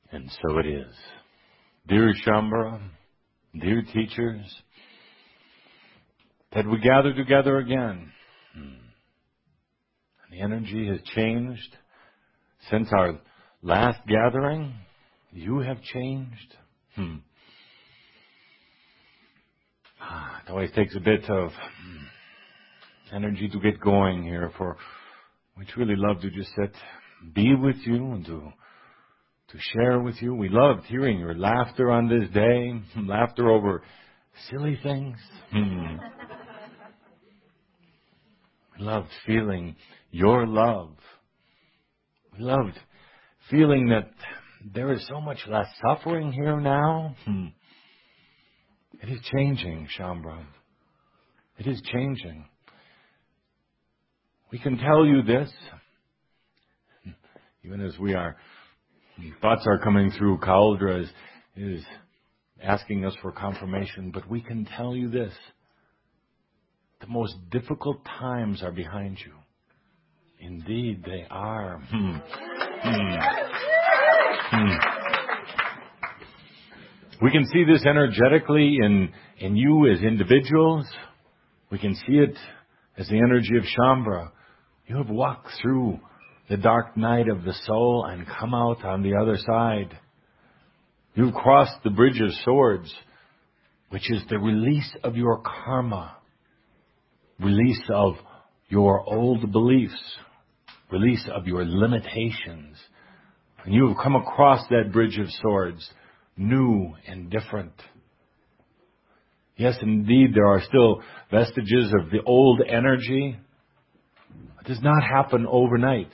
And so it is. Dear Shaumbra, dear teachers, that we gather together again. The energy has changed since our last gathering. You have changed. It always takes a bit of energy to get going here, for we truly love to just be with you and to share with you. We loved hearing your laughter on this day, laughter over silly things. We loved feeling your love. We loved feeling that there is so much less suffering here now. It is changing, Shaumbra. It is changing. We can tell you this, even as thoughts are coming through. Cauldre is asking us for confirmation, but we can tell you this. The most difficult times are behind you. Indeed, they are. We can see this energetically in you as individuals. We can see it as the energy of Shaumbra. You have walked through the dark night of the soul and come out on the other side. You've crossed the bridge of swords, which is the release of your karma, release of your old beliefs, release of your limitations. And you have come across that bridge of swords, new and different. Yes, indeed, there are still vestiges of the old energy. It does not happen overnight.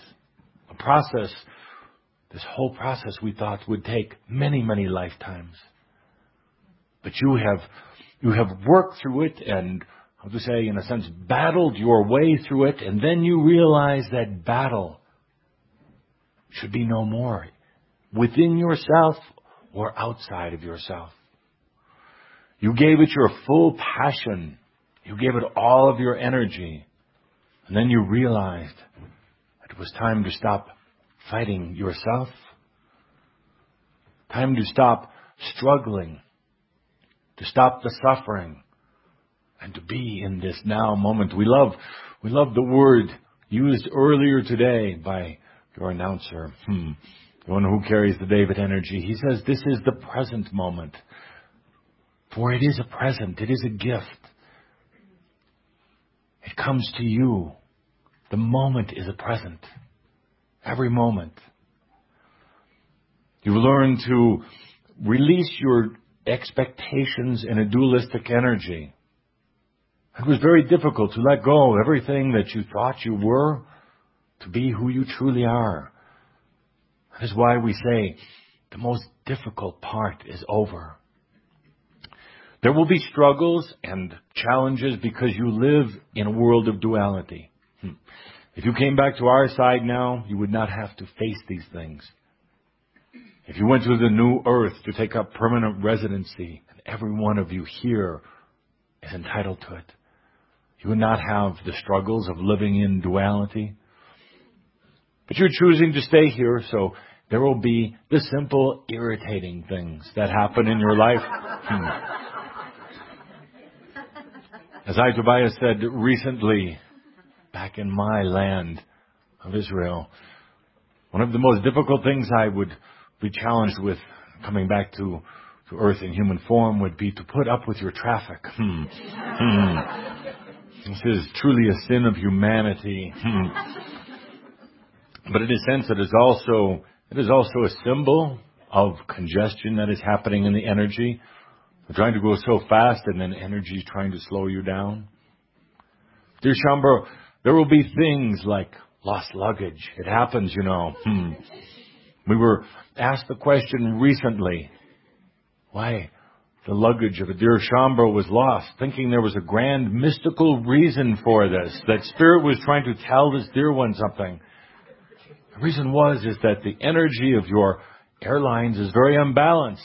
This whole process we thought would take many, many lifetimes. But you have worked through it and, how to say, in a sense, battled your way through it, and then you realize that battle should be no more within yourself or outside of yourself. You gave it your full passion. You gave it all of your energy. And then you realized it was time to stop fighting yourself. Time to stop struggling. To stop the suffering. And to be in this now moment. We love the word used earlier today by your announcer. The one who carries the David energy. He says this is the present moment. For it is a present. It is a gift. It comes to you. The moment is a present. Every moment. You learn to release your expectations in a dualistic energy. It was very difficult to let go of everything that you thought you were to be who you truly are. That is why we say the most difficult part is over. There will be struggles and challenges because you live in a world of duality. If you came back to our side now, you would not have to face these things. If you went to the new earth to take up permanent residency, and every one of you here is entitled to it, you would not have the struggles of living in duality. But you're choosing to stay here, so there will be the simple, irritating things that happen in your life. As Tobias said recently, back in my land of Israel, one of the most difficult things I would be challenged with coming back to earth in human form would be to put up with your traffic. This is truly a sin of humanity. But in a sense, it is also a symbol of congestion that is happening in the energy. We're trying to go so fast, and then energy is trying to slow you down. Dear Shaumbra, there will be things like lost luggage. It happens, you know. We were asked the question recently, why the luggage of a dear Shaumbra was lost, thinking there was a grand mystical reason for this, that Spirit was trying to tell this dear one something. The reason is that the energy of your airlines is very unbalanced.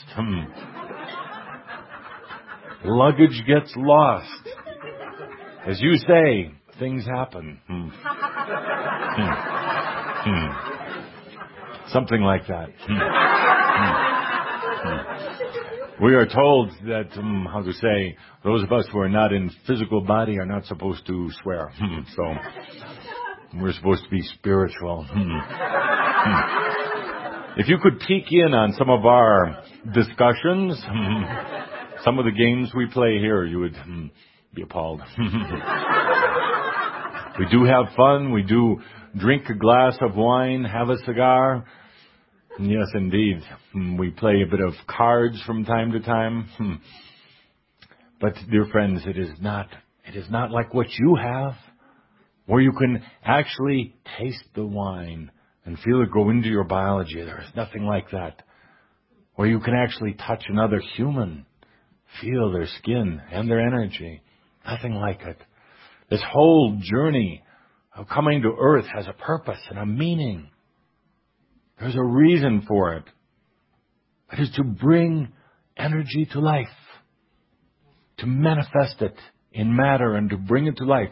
Luggage gets lost. As you say, things happen. Something like that. We are told that, those of us who are not in physical body are not supposed to swear. So we're supposed to be spiritual. If you could peek in on some of our discussions, some of the games we play here, you would be appalled. We do have fun. We do drink a glass of wine, have a cigar. Yes, indeed. We play a bit of cards from time to time. But, dear friends, it is not like what you have, where you can actually taste the wine and feel it go into your biology. There is nothing like that. Where you can actually touch another human, feel their skin and their energy. Nothing like it. This whole journey of coming to earth has a purpose and a meaning. There's a reason for it. It is to bring energy to life, to manifest it in matter and to bring it to life.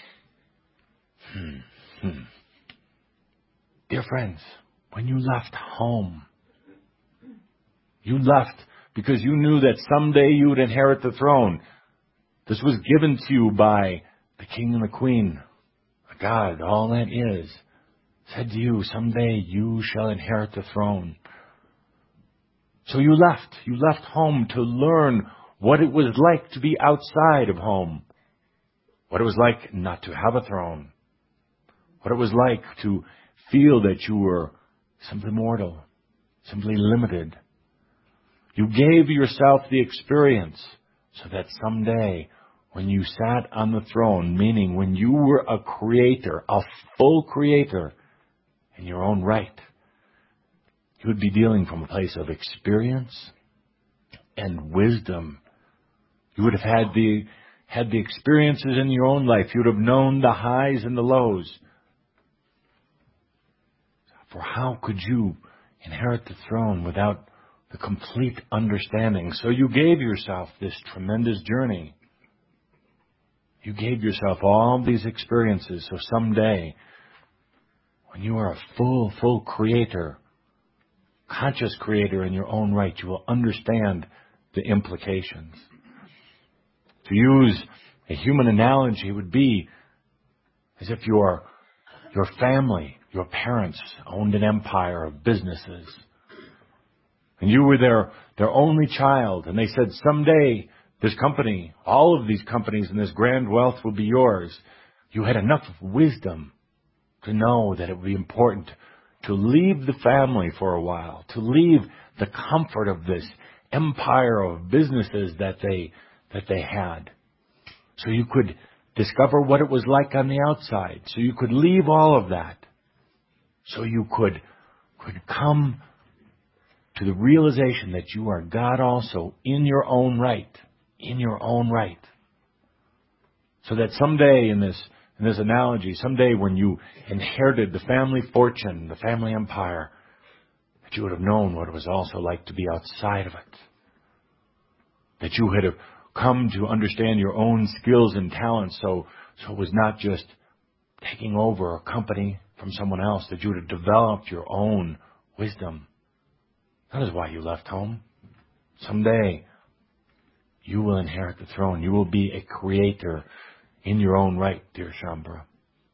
Dear friends, when you left home, you left because you knew that someday you would inherit the throne. This was given to you by the king and the queen, God, all that is, said to you, someday you shall inherit the throne. So you left home to learn what it was like to be outside of home, what it was like not to have a throne, what it was like to feel that you were simply mortal, simply limited. You gave yourself the experience so that someday when you sat on the throne, meaning when you were a creator, a full creator in your own right, you would be dealing from a place of experience and wisdom. You would have had the experiences in your own life. You would have known the highs and the lows. For how could you inherit the throne without the complete understanding? So you gave yourself this tremendous journey. You gave yourself all these experiences so someday, when you are a full creator, conscious creator in your own right, you will understand the implications. To use a human analogy would be as if your family, your parents owned an empire of businesses. And you were their only child, and they said, someday this company, all of these companies and this grand wealth will be yours. You had enough wisdom to know that it would be important to leave the family for a while, to leave the comfort of this empire of businesses that they had. So you could discover what it was like on the outside. So you could leave all of that. So you could come to the realization that you are God also in your own right. In your own right. So that someday in this analogy, someday when you inherited the family fortune, the family empire, that you would have known what it was also like to be outside of it. That you had come to understand your own skills and talents, so it was not just taking over a company from someone else, that you would have developed your own wisdom. That is why you left home. Someday, you will inherit the throne. You will be a creator in your own right, dear Shaumbra.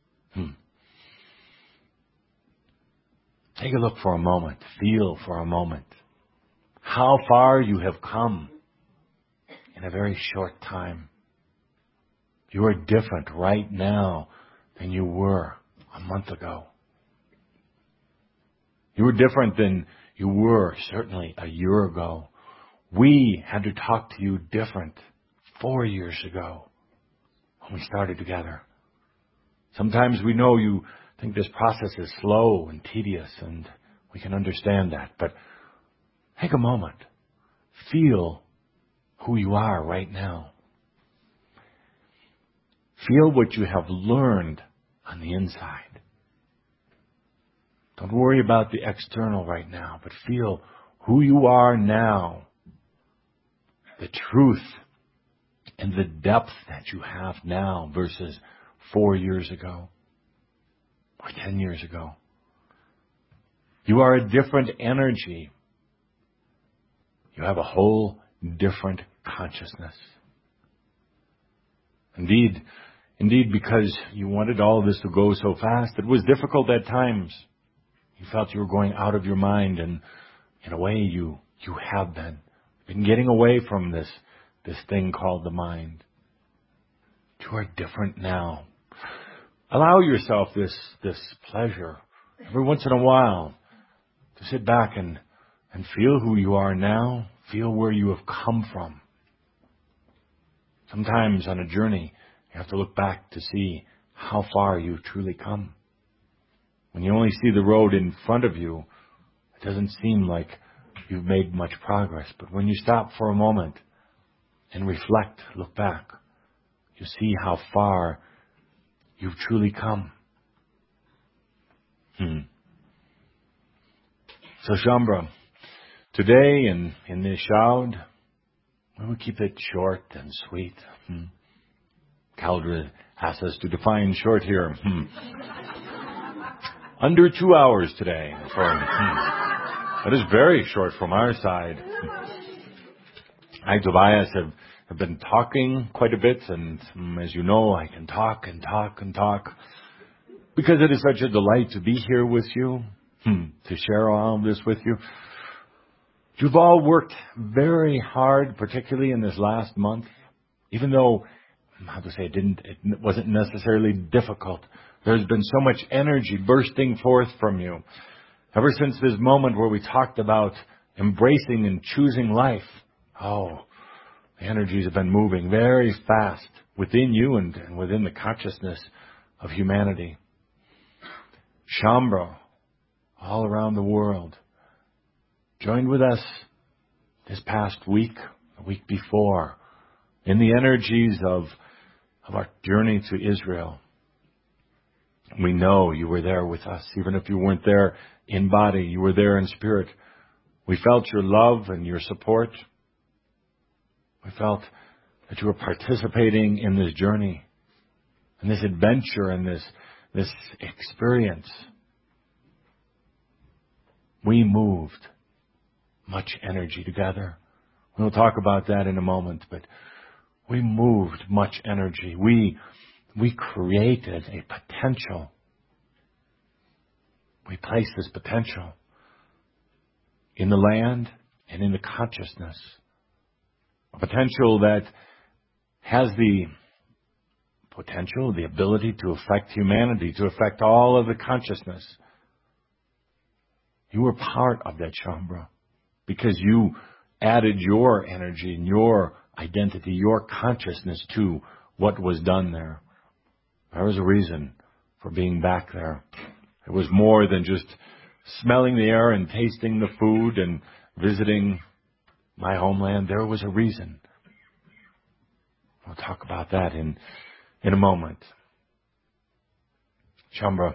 Take a look for a moment. Feel for a moment how far you have come in a very short time. You are different right now than you were a month ago. You are different than you were certainly a year ago. We had to talk to you different 4 years ago when we started together. Sometimes we know you think this process is slow and tedious, and we can understand that. But take a moment. Feel who you are right now. Feel what you have learned on the inside. Don't worry about the external right now, but feel who you are now. The truth and the depth that you have now versus 4 years ago or 10 years ago. You are a different energy. You have a whole different consciousness. Indeed, because you wanted all of this to go so fast, it was difficult at times. You felt you were going out of your mind, and in a way you have been getting away from this thing called the mind. You are different now. Allow yourself this pleasure every once in a while to sit back and feel who you are now, feel where you have come from. Sometimes on a journey, you have to look back to see how far you've truly come. When you only see the road in front of you, it doesn't seem like you've made much progress. But when you stop for a moment and reflect, look back, you see how far you've truly come. So Shaumbra, today in this Shoud, we'll keep it short and sweet. Cauldre asks us to define short here. Under 2 hours today. That is very short from our side. I and Tobias have been talking quite a bit, and as you know, I can talk and talk and talk because it is such a delight to be here with you, to share all of this with you. You've all worked very hard, particularly in this last month, even though, it wasn't necessarily difficult. There's been so much energy bursting forth from you. Ever since this moment where we talked about embracing and choosing life, the energies have been moving very fast within you and within the consciousness of humanity. Shaumbra, all around the world, joined with us this past week, the week before, in the energies of our journey to Israel. We know you were there with us, even if you weren't there in body, you were there in spirit. We felt your love and your support. We felt that you were participating in this journey, in this adventure, and this experience. We moved much energy together. We'll talk about that in a moment, but we moved much energy. We created a potential. We placed this potential in the land and in the consciousness. A potential that has the potential, the ability to affect humanity, to affect all of the consciousness. You were part of that, Shaumbra, because you added your energy and your identity, your consciousness to what was done there. There was a reason for being back there. It was more than just smelling the air and tasting the food and visiting my homeland. There was a reason. We'll talk about that in a moment. Shaumbra,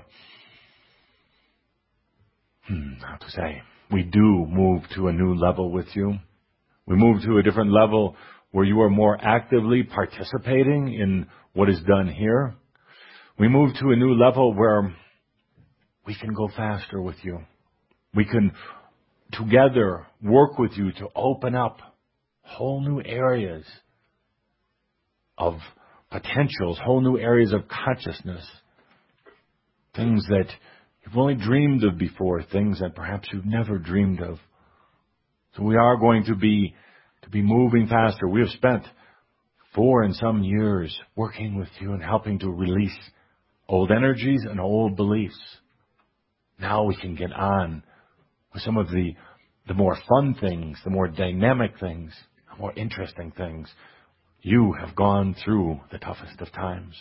how to say, we do move to a new level with you. We move to a different level where you are more actively participating in what is done here. We move to a new level where we can go faster with you. We can together work with you to open up whole new areas of potentials, whole new areas of consciousness, things that you've only dreamed of before, things that perhaps you've never dreamed of. So we are going to be moving faster. We have spent 4 and some years working with you and helping to release old energies and old beliefs. Now we can get on with some of the more fun things, the more dynamic things, the more interesting things. You have gone through the toughest of times.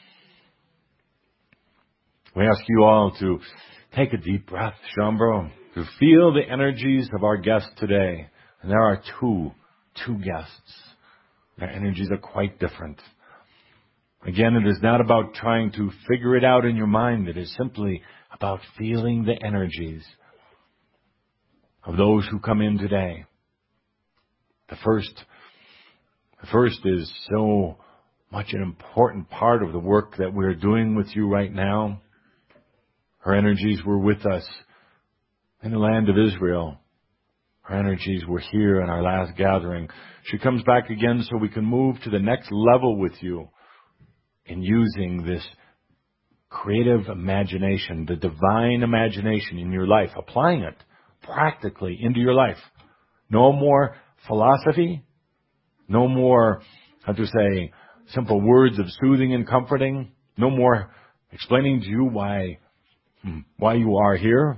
We ask you all to take a deep breath, Shaumbra, to feel the energies of our guest today. And there are two guests. Their energies are quite different. Again, it is not about trying to figure it out in your mind. It is simply about feeling the energies of those who come in today. The first is so much an important part of the work that we're doing with you right now. Her energies were with us in the land of Israel. Her energies were here in our last gathering. She comes back again so we can move to the next level with you in using this creative imagination, the divine imagination in your life, applying it practically into your life. No more philosophy, no more, simple words of soothing and comforting, no more explaining to you why you are here.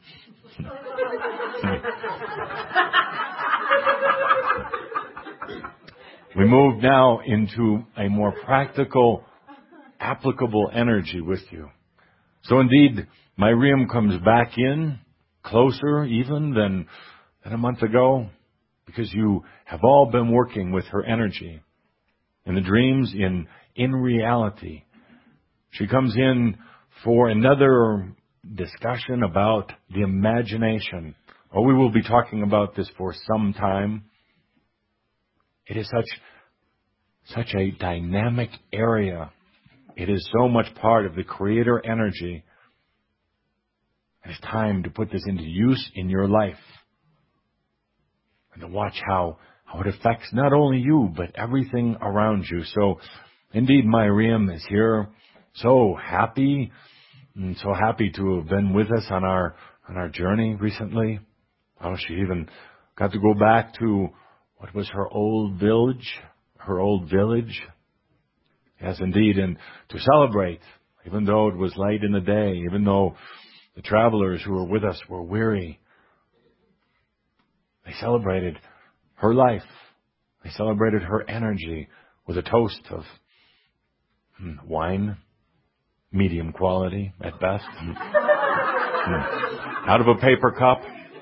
We move now into a more practical, applicable energy with you. So indeed, Miriam comes back in, closer even than a month ago, because you have all been working with her energy. In the dreams, in reality. She comes in for another discussion about the imagination. We will be talking about this for some time. It is such a dynamic area. It is so much part of the Creator energy. It's time to put this into use in your life. And to watch how it affects not only you, but everything around you. So, indeed, Miriam is here. So happy to have been with us on our journey recently. She even got to go back to what was her old village. Yes, indeed, and to celebrate, even though it was late in the day, even though the travelers who were with us were weary. They celebrated her life. They celebrated her energy with a toast of wine, medium quality at best, out of a paper cup.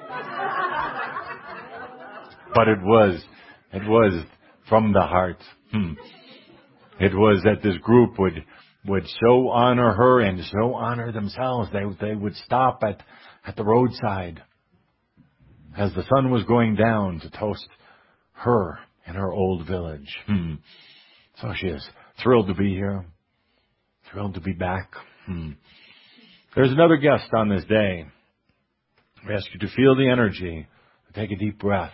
But it was from the heart. It was that this group would so honor her and so honor themselves. They would stop at the roadside as the sun was going down to toast her in her old village. So she is thrilled to be here, thrilled to be back. There's another guest on this day. We ask you to feel the energy, to take a deep breath.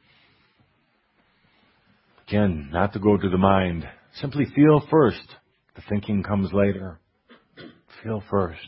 Again, not to go to the mind. Simply feel first. The thinking comes later. Feel first.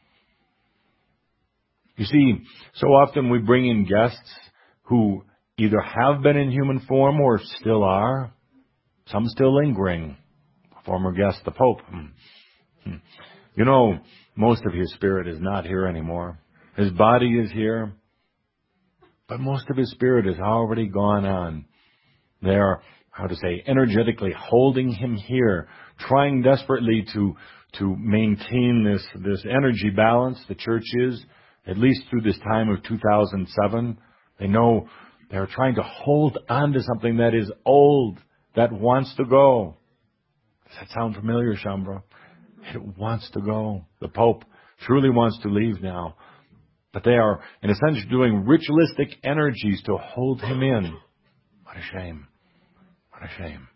You see, so often we bring in guests who either have been in human form or still are. Some still lingering. Former guest, the Pope. You know, most of his spirit is not here anymore. His body is here, but most of his spirit has already gone on. They are, energetically holding him here, trying desperately to maintain this energy balance. The church is, at least through this time of 2007. They know they're trying to hold on to something that is old, that wants to go. Does that sound familiar, Shambra? It wants to go. The Pope truly wants to leave now. But they are, in a sense, doing ritualistic energies to hold him in. What a shame. What a shame.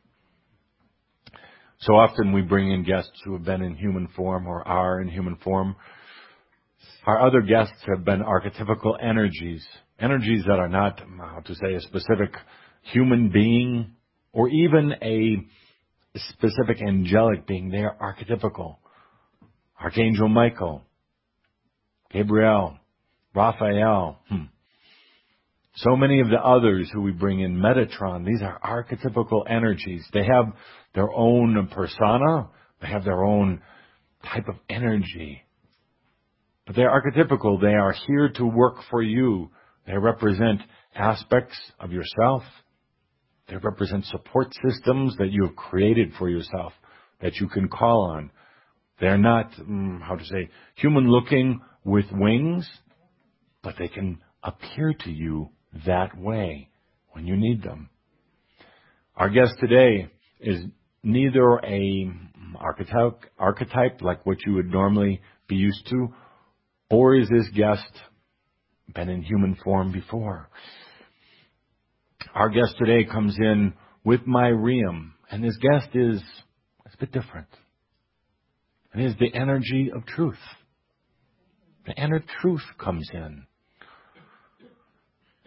So often we bring in guests who have been in human form or are in human form. Our other guests have been archetypical energies that are not, a specific human being or even a specific angelic being. They are archetypical. Archangel Michael, Gabriel, Raphael. So many of the others who we bring in, Metatron, these are archetypical energies. They have their own persona. They have their own type of energy. But they're archetypical. They are here to work for you. They represent aspects of yourself. They represent support systems that you have created for yourself that you can call on. They're not, human looking with wings, but they can appear to you that way when you need them. Our guest today is neither a archetype like what you would normally be used to, or is this guest been in human form before. Our guest today comes in with Miriam, and this guest is a bit different. It is the energy of truth. The inner truth comes in.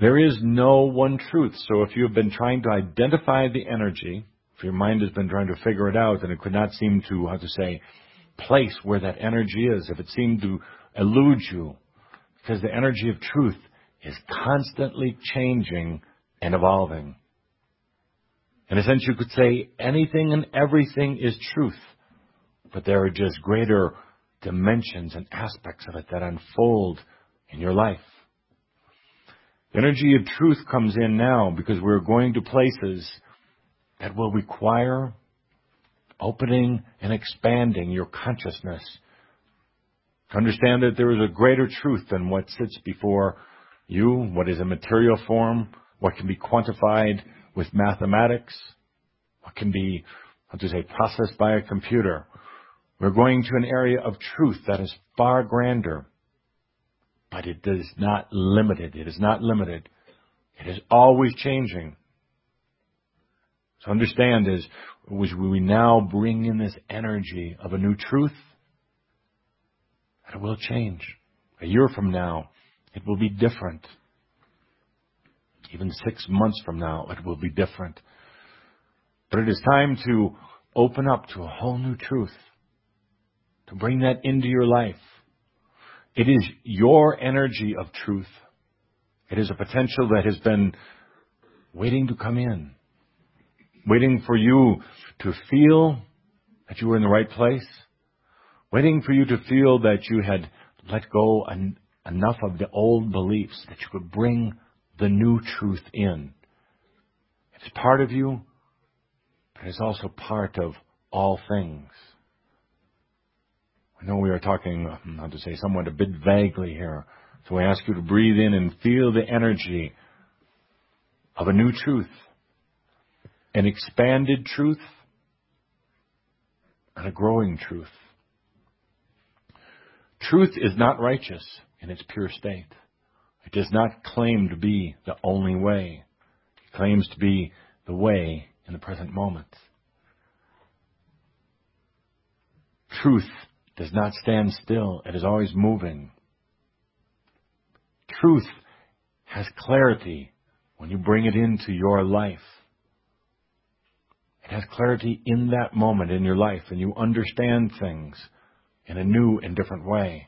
There is no one truth. So if you have been trying to identify the energy, if your mind has been trying to figure it out and it could not seem to, place where that energy is, if it seemed to elude you, because the energy of truth is constantly changing and evolving. In a sense, you could say anything and everything is truth, but there are just greater dimensions and aspects of it that unfold in your life. The energy of truth comes in now because we're going to places that will require opening and expanding your consciousness to understand that there is a greater truth than what sits before you, what is in material form, what can be quantified with mathematics, what can be, processed by a computer. We're going to an area of truth that is far grander, but it is not limited. It is not limited. It is always changing. So understand as we now bring in this energy of a new truth, that it will change. A year from now, it will be different. Even 6 months from now, it will be different. But it is time to open up to a whole new truth, to bring that into your life. It is your energy of truth. It is a potential that has been waiting to come in, waiting for you to feel that you were in the right place, waiting for you to feel that you had let go enough of the old beliefs that you could bring the new truth in. It's part of you, but it's also part of all things. I know we are talking, somewhat a bit vaguely here. So I ask you to breathe in and feel the energy of a new truth, an expanded truth, and a growing truth. Truth is not righteous in its pure state. It does not claim to be the only way. It claims to be the way in the present moment. Truth does not stand still. It is always moving. Truth has clarity when you bring it into your life. It has clarity in that moment in your life, and you understand things in a new and different way.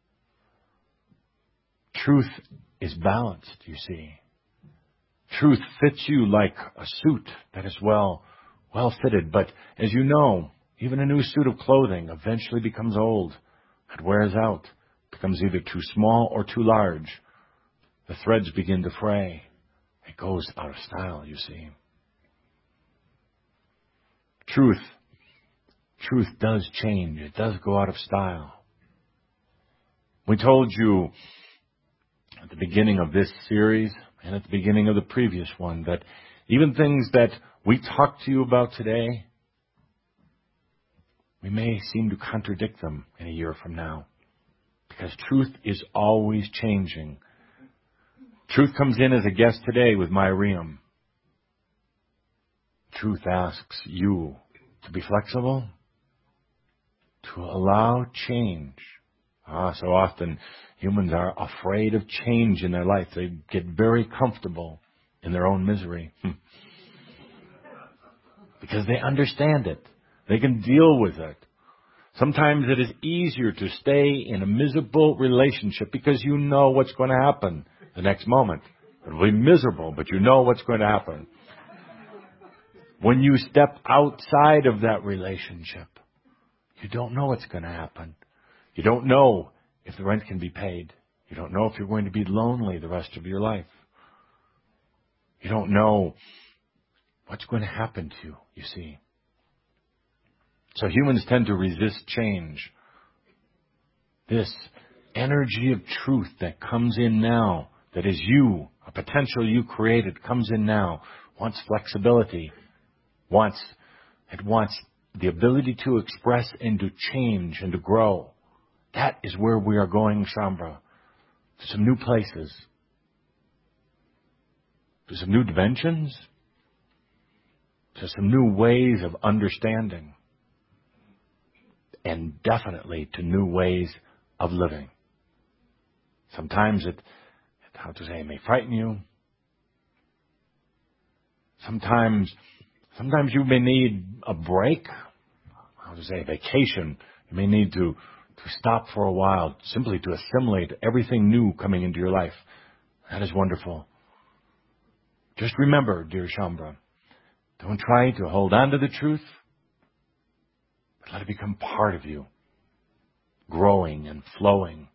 Truth is balanced, you see. Truth fits you like a suit that is well fitted. But as you know, even a new suit of clothing eventually becomes old. It wears out, becomes either too small or too large. The threads begin to fray. It goes out of style, you see. Truth does change. It does go out of style. We told you at the beginning of this series and at the beginning of the previous one that even things that we talk to you about today, we may seem to contradict them in a year from now, because truth is always changing. Truth comes in as a guest today with Miriam. Truth asks you to be flexible, to allow change. So often humans are afraid of change in their life. They get very comfortable in their own misery because they understand it. They can deal with it. Sometimes it is easier to stay in a miserable relationship because you know what's going to happen the next moment. It will be miserable, but you know what's going to happen. When you step outside of that relationship, you don't know what's going to happen. You don't know if the rent can be paid. You don't know if you're going to be lonely the rest of your life. You don't know what's going to happen to you, you see. So humans tend to resist change. This energy of truth that comes in now, that is you, a potential you created, comes in now, wants flexibility, it wants the ability to express and to change and to grow. That is where we are going, Shaumbra, to some new places, to some new dimensions, to some new ways of understanding, and definitely to new ways of living. Sometimes it may frighten you. Sometimes you may need a break. I would say vacation. You may need to stop for a while, simply to assimilate everything new coming into your life. That is wonderful. Just remember, dear Shaumbra, don't try to hold on to the truth, but let it become part of you, growing and flowing.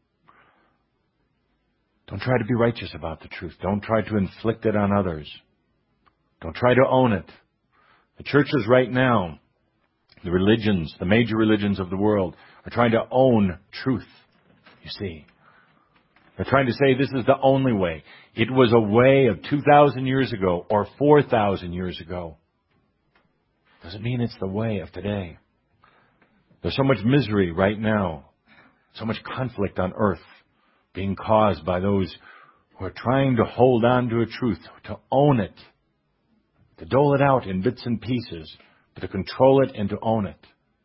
Don't try to be righteous about the truth. Don't try to inflict it on others. Don't try to own it. The churches right now, the religions, the major religions of the world, are trying to own truth, you see. They're trying to say this is the only way. It was a way of 2,000 years ago or 4,000 years ago. Doesn't mean it's the way of today. There's so much misery right now, so much conflict on earth being caused by those who are trying to hold on to a truth, to own it, to dole it out in bits and pieces, but to control it and to own it.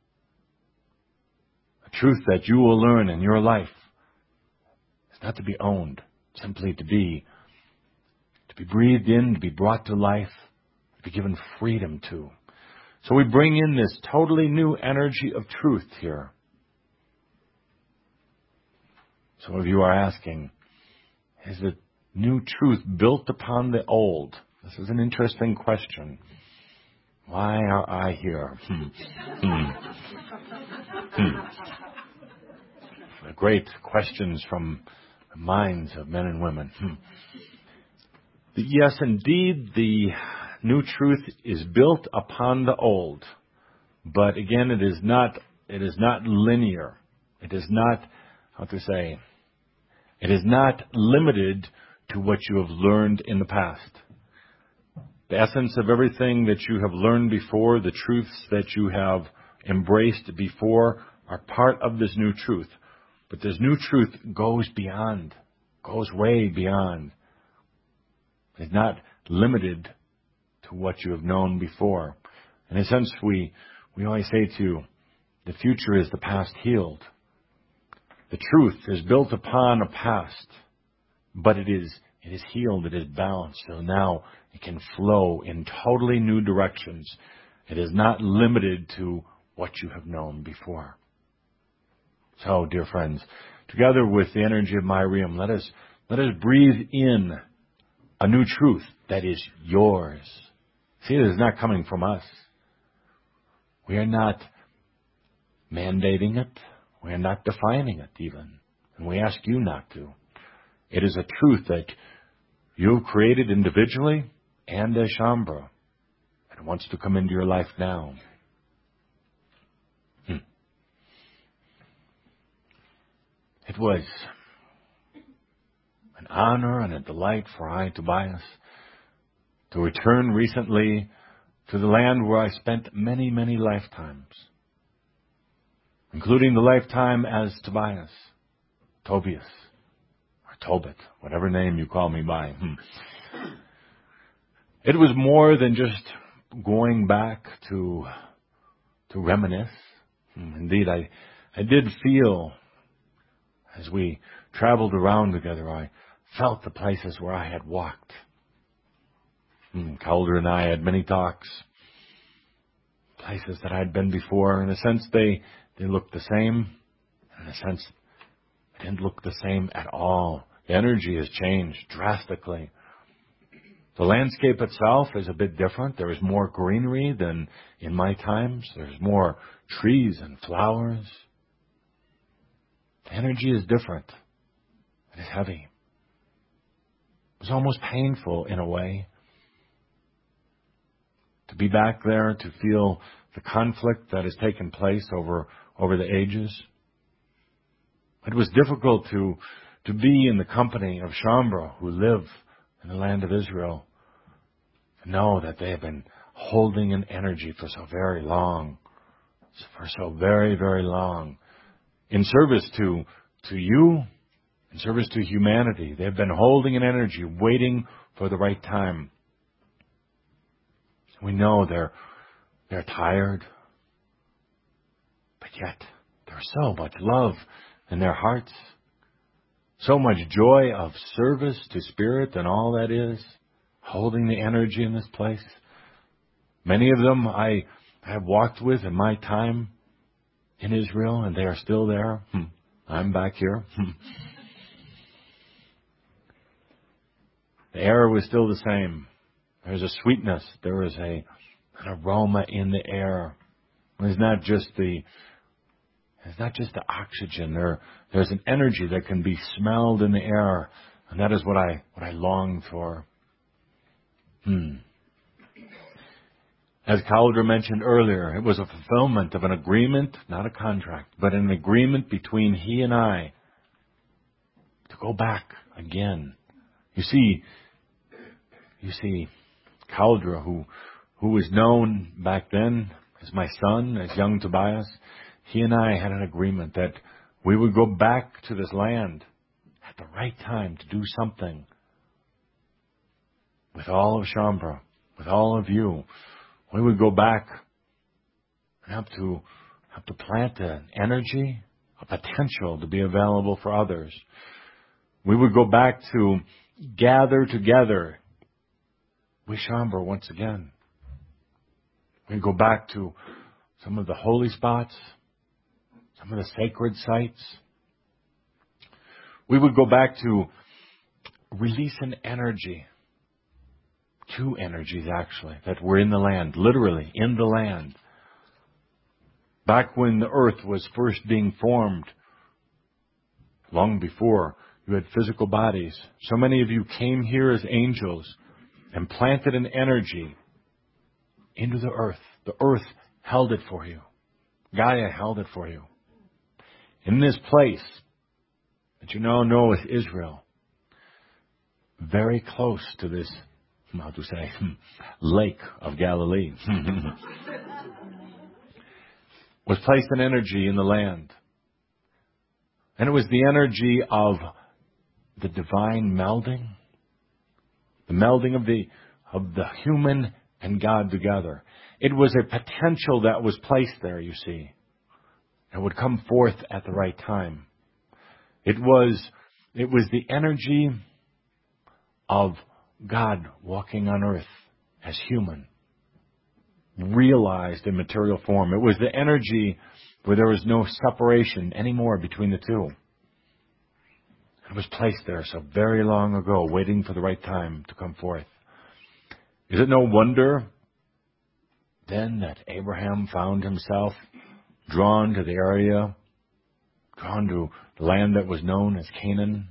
A truth that you will learn in your life is not to be owned, simply to be breathed in, to be brought to life, to be given freedom to. So we bring in this totally new energy of truth here. Some of you are asking, is the new truth built upon the old? This is an interesting question. Why are I here? Great questions from the minds of men and women. Yes, indeed, the new truth is built upon the old. But again, it is not linear. It is not, it is not limited to what you have learned in the past. The essence of everything that you have learned before, the truths that you have embraced before, are part of this new truth. But this new truth goes way beyond. It's not limited to what you have known before. In a sense, we always say to you, the future is the past healed. The truth is built upon a past, but it is healed, it is balanced, so now it can flow in totally new directions. It is not limited to what you have known before. So, dear friends, together with the energy of Myriam, let us breathe in a new truth that is yours. See, it is not coming from us. We are not mandating it. We are not defining it even. And we ask you not to. It is a truth that you've created individually and as Shaumbra. And it wants to come into your life now. It was an honor and a delight for I, Tobias, to return recently to the land where I spent many, many lifetimes, including the lifetime as Tobias, Tobias, or Tobit, whatever name you call me by. It was more than just going back to reminisce. Indeed, I did feel, as we traveled around together, I felt the places where I had walked. Calder and I had many talks, places that I'd been before. In a sense, they looked the same. In a sense, they didn't look the same at all. The energy has changed drastically. The landscape itself is a bit different. There is more greenery than in my times. There's more trees and flowers. The energy is different. It is heavy. It was almost painful in a way to be back there, to feel the conflict that has taken place over the ages. It was difficult to be in the company of Shaumbra, who live in the land of Israel, to know that they have been holding an energy for so very long, for so very, very long, in service to you, in service to humanity. They've been holding an energy, waiting for the right time. We know they're tired, but yet there's so much love in their hearts, so much joy of service to Spirit and all that is. holding the energy in this place. Many of them I have walked with in my time in Israel, and they are still there. I'm back here. The air was still the same. There's a sweetness. There is an aroma in the air. It's not just the oxygen. There's an energy that can be smelled in the air, and that is what I long for. As Cauldre mentioned earlier, it was a fulfillment of an agreement, not a contract, but an agreement between he and I to go back again. You see, Cauldre, who was known back then as my son, as young Tobias, he and I had an agreement that we would go back to this land at the right time to do something with all of Shaumbra, with all of you. We would go back and have to plant an energy, a potential to be available for others. We would go back to gather together with Shaumbra once again. We'd go back to some of the holy spots, some of the sacred sites. We would go back to release an energy. Two energies, actually, that were in the land, literally in the land. Back when the earth was first being formed, long before you had physical bodies, so many of you came here as angels and planted an energy into the earth. The earth held it for you. Gaia held it for you. In this place that you now know as Israel, very close to this, how to say, Lake of Galilee, was placed an energy in the land. And it was the energy of the divine melding, the melding of the human and God together. It was a potential that was placed there, you see. It would come forth at the right time. It was the energy of God walking on earth as human, realized in material form. It was the energy where there was no separation anymore between the two. It was placed there so very long ago, waiting for the right time to come forth. Is it no wonder then that Abraham found himself drawn to the area, drawn to the land that was known as Canaan,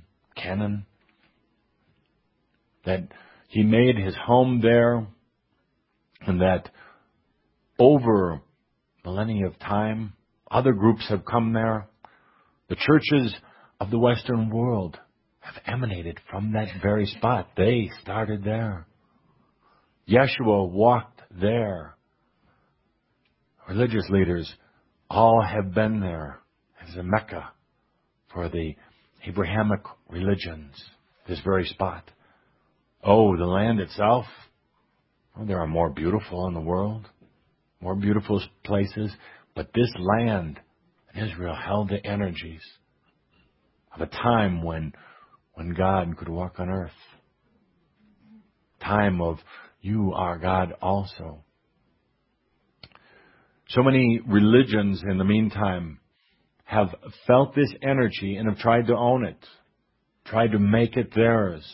that he made his home there, and that over millennia of time, other groups have come there. The churches of the Western world have emanated from that very spot. They started there. Yeshua walked there. Religious leaders all have been there as a Mecca for the Abrahamic religions, this very spot. Oh, the land itself, well, there are more beautiful in the world, more beautiful places, but this land in Israel held the energies of a time when God could walk on earth. Time of you are God also. So many religions in the meantime have felt this energy and have tried to own it, tried to make it theirs.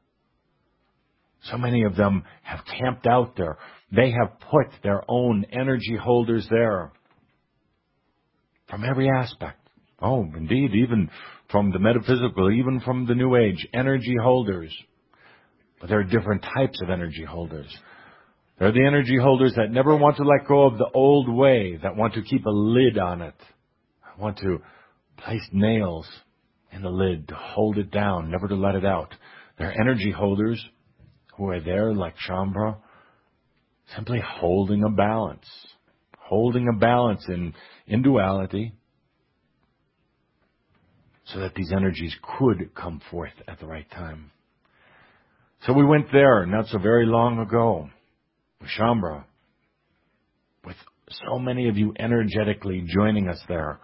So many of them have camped out there. They have put their own energy holders there from every aspect. Oh, indeed, even from the metaphysical, even from the New Age, energy holders. But there are different types of energy holders. There are the energy holders that never want to let go of the old way, that want to keep a lid on it, want to place nails in the lid to hold it down, never to let it out. There are energy holders who are there like Shaumbra, simply holding a balance in duality, so that these energies could come forth at the right time. So we went there not so very long ago with Shaumbra, with so many of you energetically joining us there,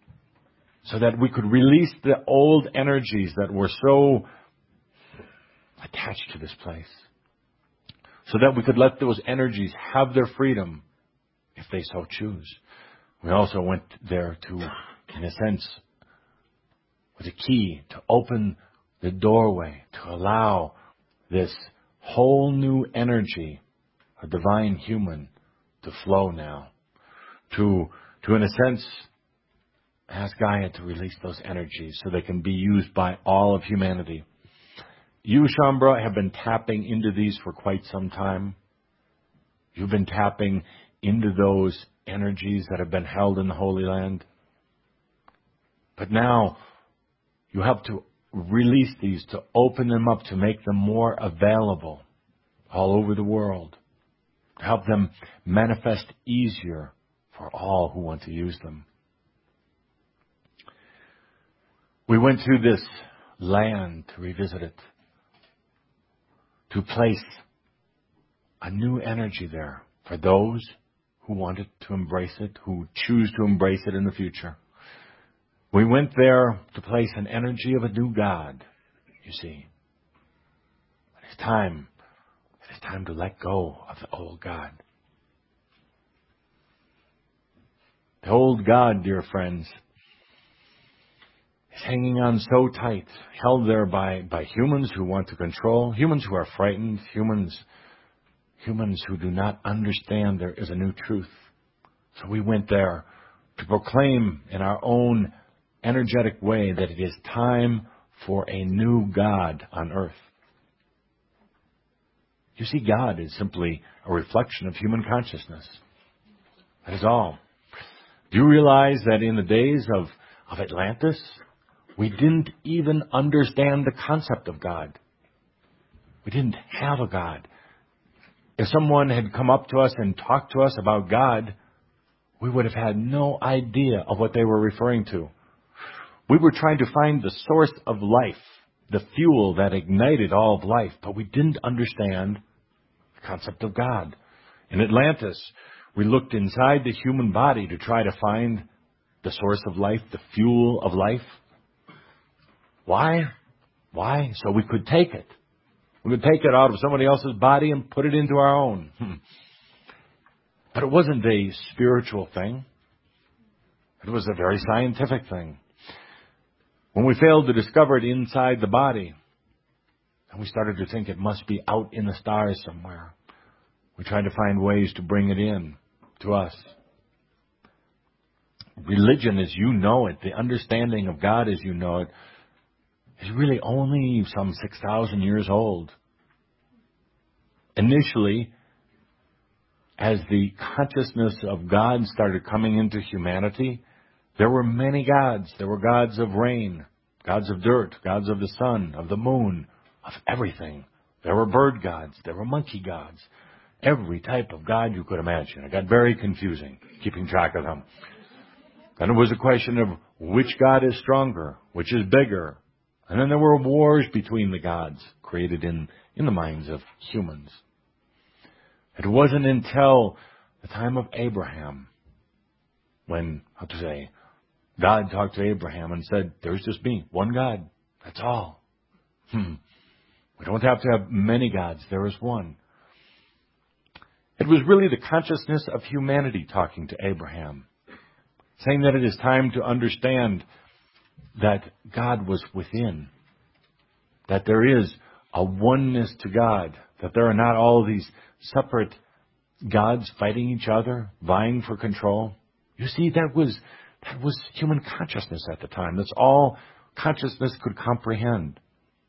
so that we could release the old energies that were so attached to this place, so that we could let those energies have their freedom if they so choose. We also went there to, in a sense, with a key to open the doorway, to allow this whole new energy, a divine human, to flow now. To in a sense, ask Gaia to release those energies so they can be used by all of humanity. You, Shaumbra, have been tapping into these for quite some time. You've been tapping into those energies that have been held in the Holy Land. But now, you have to release these, to open them up, to make them more available all over the world, to help them manifest easier for all who want to use them. We went through this land to revisit it, to place a new energy there for those who wanted to embrace it, who choose to embrace it in the future. We went there to place an energy of a new God, you see. It is time to let go of the old God. The old God, dear friends, is hanging on so tight, held there by humans who want to control, humans who are frightened, humans who do not understand there is a new truth. So we went there to proclaim in our own energetic way that it is time for a new God on earth. You see, God is simply a reflection of human consciousness. That is all. Do you realize that in the days of Atlantis, we didn't even understand the concept of God? We didn't have a God. If someone had come up to us and talked to us about God, we would have had no idea of what they were referring to. We were trying to find the source of life, the fuel that ignited all of life, but we didn't understand the concept of God. In Atlantis, we looked inside the human body to try to find the source of life, the fuel of life. Why? So we could take it. We could take it out of somebody else's body and put it into our own. But it wasn't a spiritual thing. It was a very scientific thing. When we failed to discover it inside the body, and we started to think it must be out in the stars somewhere, we tried to find ways to bring it in to us. Religion as you know it, the understanding of God as you know it, is really only some 6,000 years old. Initially, as the consciousness of God started coming into humanity, there were many gods. There were gods of rain, gods of dirt, gods of the sun, of the moon, of everything. There were bird gods. There were monkey gods. Every type of god you could imagine. It got very confusing, keeping track of them. And it was a question of which god is stronger, which is bigger. And then there were wars between the gods created in the minds of humans. It wasn't until the time of Abraham when, God talked to Abraham and said, there's just me, one God. That's all. We don't have to have many gods. There is one. It was really the consciousness of humanity talking to Abraham, saying that it is time to understand that God was within, that there is a oneness to God, that there are not all of these separate gods fighting each other, vying for control. You see, that was human consciousness at the time. That's all consciousness could comprehend.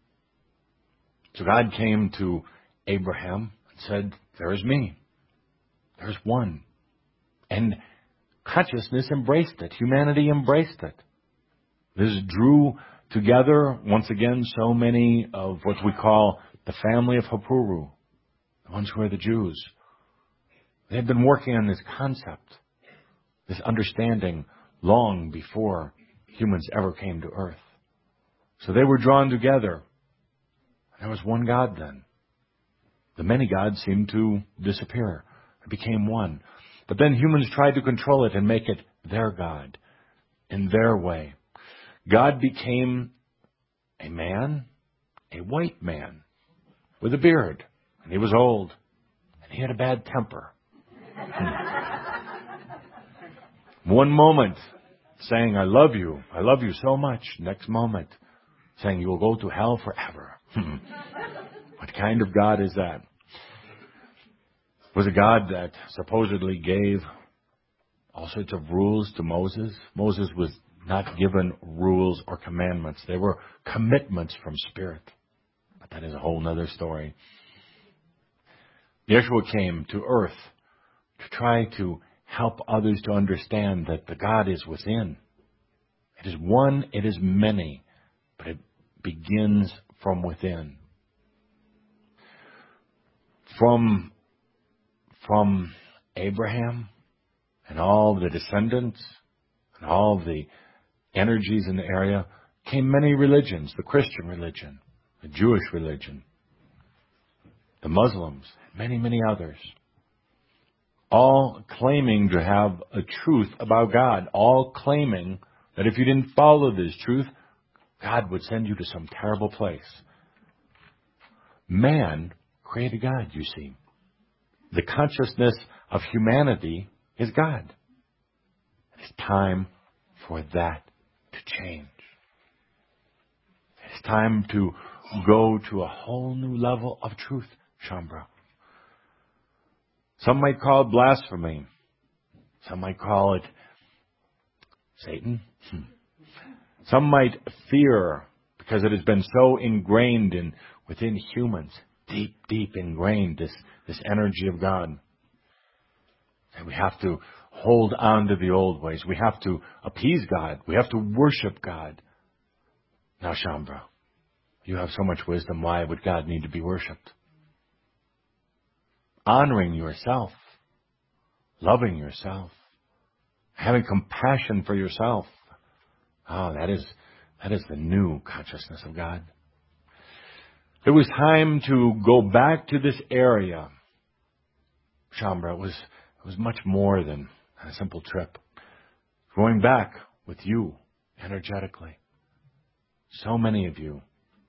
So God came to Abraham and said, there is me. There's one. And consciousness embraced it. Humanity embraced it. This drew together, once again, so many of what we call the family of Happuru, the ones who are the Jews. They had been working on this concept, this understanding, long before humans ever came to earth. So they were drawn together. There was one God then. The many gods seemed to disappear. It became one. But then humans tried to control it and make it their God, in their way. God became a man, a white man, with a beard, and he was old, and he had a bad temper. One moment saying, I love you so much. Next moment saying, you will go to hell forever. What kind of God is that? It was a God that supposedly gave all sorts of rules to Moses. Moses was not given rules or commandments. They were commitments from Spirit. But that is a whole other story. Yeshua came to earth to try to help others to understand that the God is within. It is one, it is many, but it begins from within. From Abraham and all the descendants and all the energies in the area came many religions, the Christian religion, the Jewish religion, the Muslims, many, many others, all claiming to have a truth about God, all claiming that if you didn't follow this truth, God would send you to some terrible place. Man created God, you see. The consciousness of humanity is God. It's time for that to change. It's time to go to a whole new level of truth, Shaumbra. Some might call it blasphemy. Some might call it Satan. Some might fear because it has been so ingrained within humans, deep ingrained, this energy of God. And we have to hold on to the old ways. We have to appease God. We have to worship God. Now, Shaumbra, you have so much wisdom. Why would God need to be worshipped? Honoring yourself, loving yourself, having compassion for yourself. Oh, that is the new consciousness of God. It was time to go back to this area. Shaumbra, it was much more than a simple trip. Going back with you energetically. So many of you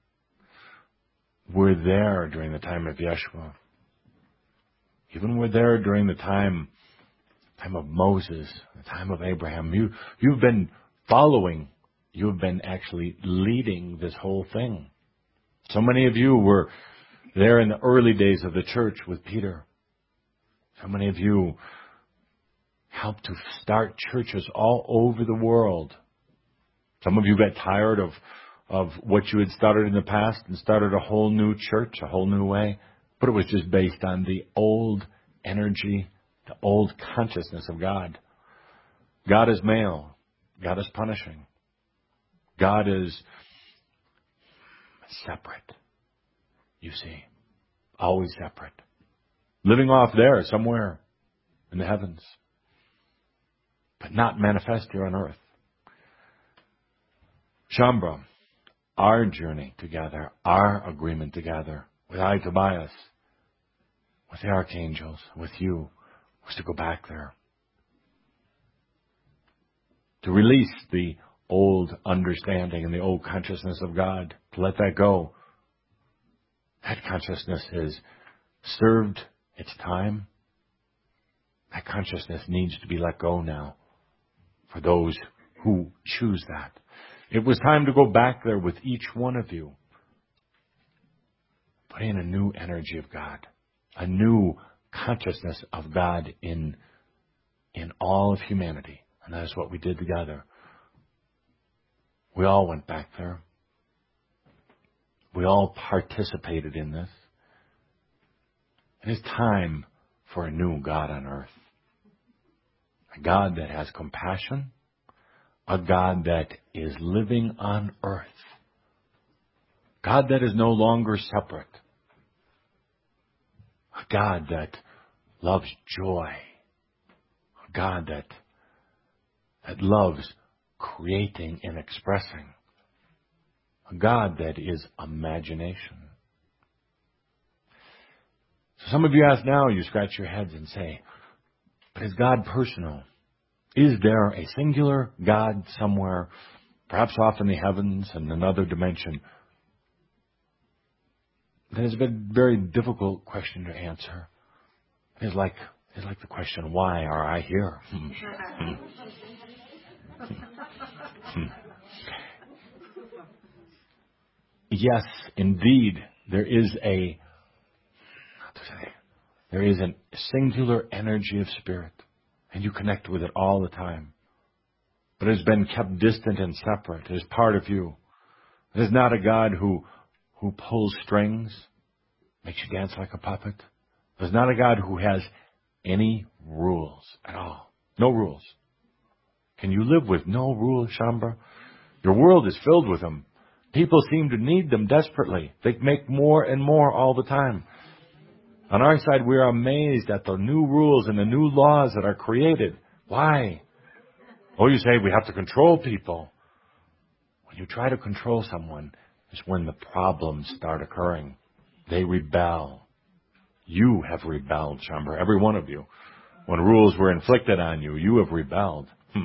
were there during the time of Yeshua. Even were there during the time of Moses, the time of Abraham. You've been following. You've been actually leading this whole thing. So many of you were there in the early days of the church with Peter. So many of you helped to start churches all over the world. Some of you got tired of what you had started in the past and started a whole new church, a whole new way. But it was just based on the old energy, the old consciousness of God. God is male. God is punishing. God is separate. You see. Always separate. Living off there somewhere in the heavens. But not manifest here on earth. Shaumbra, our journey together, our agreement together, with I, Tobias, with the archangels, with you, was to go back there. To release the old understanding and the old consciousness of God. To let that go. That consciousness has served its time. That consciousness needs to be let go now. For those who choose that. It was time to go back there with each one of you. Put in a new energy of God. A new consciousness of God in all of humanity. And that is what we did together. We all went back there. We all participated in this. It is time for a new God on earth. A God that has compassion. A God that is living on earth. God that is no longer separate. A God that loves joy. A God that loves creating and expressing. A God that is imagination. So some of you ask now, you scratch your heads and say, but is God personal? Is there a singular God somewhere, perhaps off in the heavens in another dimension? that has been a very difficult question to answer. It's like the question, why are I here? Yes, indeed, there is a singular energy of spirit, and you connect with it all the time. But it has been kept distant and separate. It is part of you. It is not a God who pulls strings, makes you dance like a puppet. It is not a God who has any rules at all. No rules. Can you live with no rules, Shaumbra? Your world is filled with them. People seem to need them desperately. They make more and more all the time. On our side, we are amazed at the new rules and the new laws that are created. Why? Oh, you say we have to control people. When you try to control someone, is when the problems start occurring. They rebel. You have rebelled, Shaumbra, every one of you. When rules were inflicted on you, you have rebelled.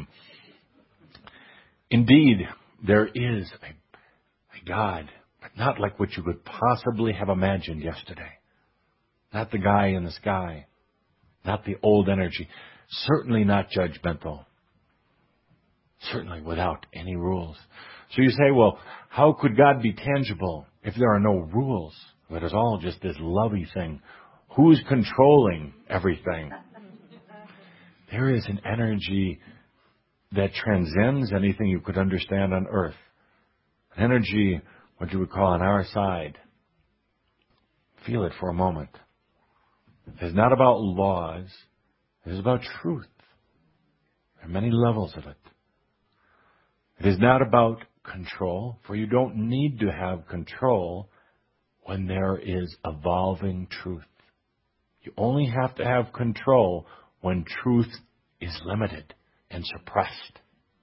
Indeed, there is a God, but not like what you could possibly have imagined yesterday. Not the guy in the sky. Not the old energy. Certainly not judgmental. Certainly without any rules. So you say, well, how could God be tangible if there are no rules? It is all just this lovey thing. Who's controlling everything? There is an energy that transcends anything you could understand on earth. An energy, what you would call on our side. Feel it for a moment. It is not about laws. It is about truth. There are many levels of it. It is not about control, for you don't need to have control when there is evolving truth. You only have to have control when truth is limited and suppressed.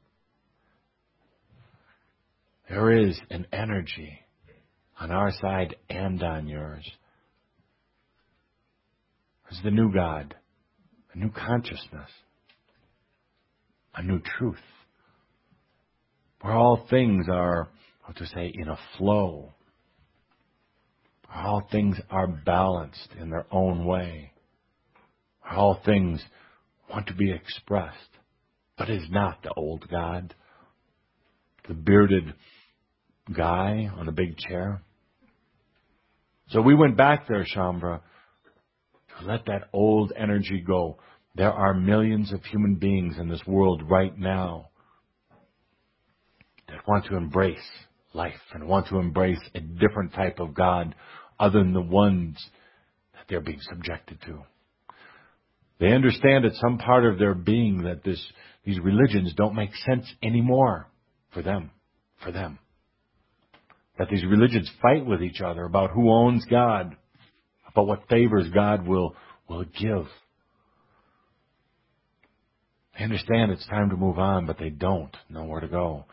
There is an energy on our side and on yours. There's the new God, a new consciousness, a new truth, where all things are, in a flow. Where all things are balanced in their own way. Where all things want to be expressed, but is not the old God, the bearded guy on the big chair. So we went back there, Shaumbra, to let that old energy go. There are millions of human beings in this world right now that want to embrace life and want to embrace a different type of God other than the ones that they're being subjected to. They understand at some part of their being that these religions don't make sense anymore for them. That these religions fight with each other about who owns God, about what favors God will give. They understand it's time to move on, but they don't know where to go.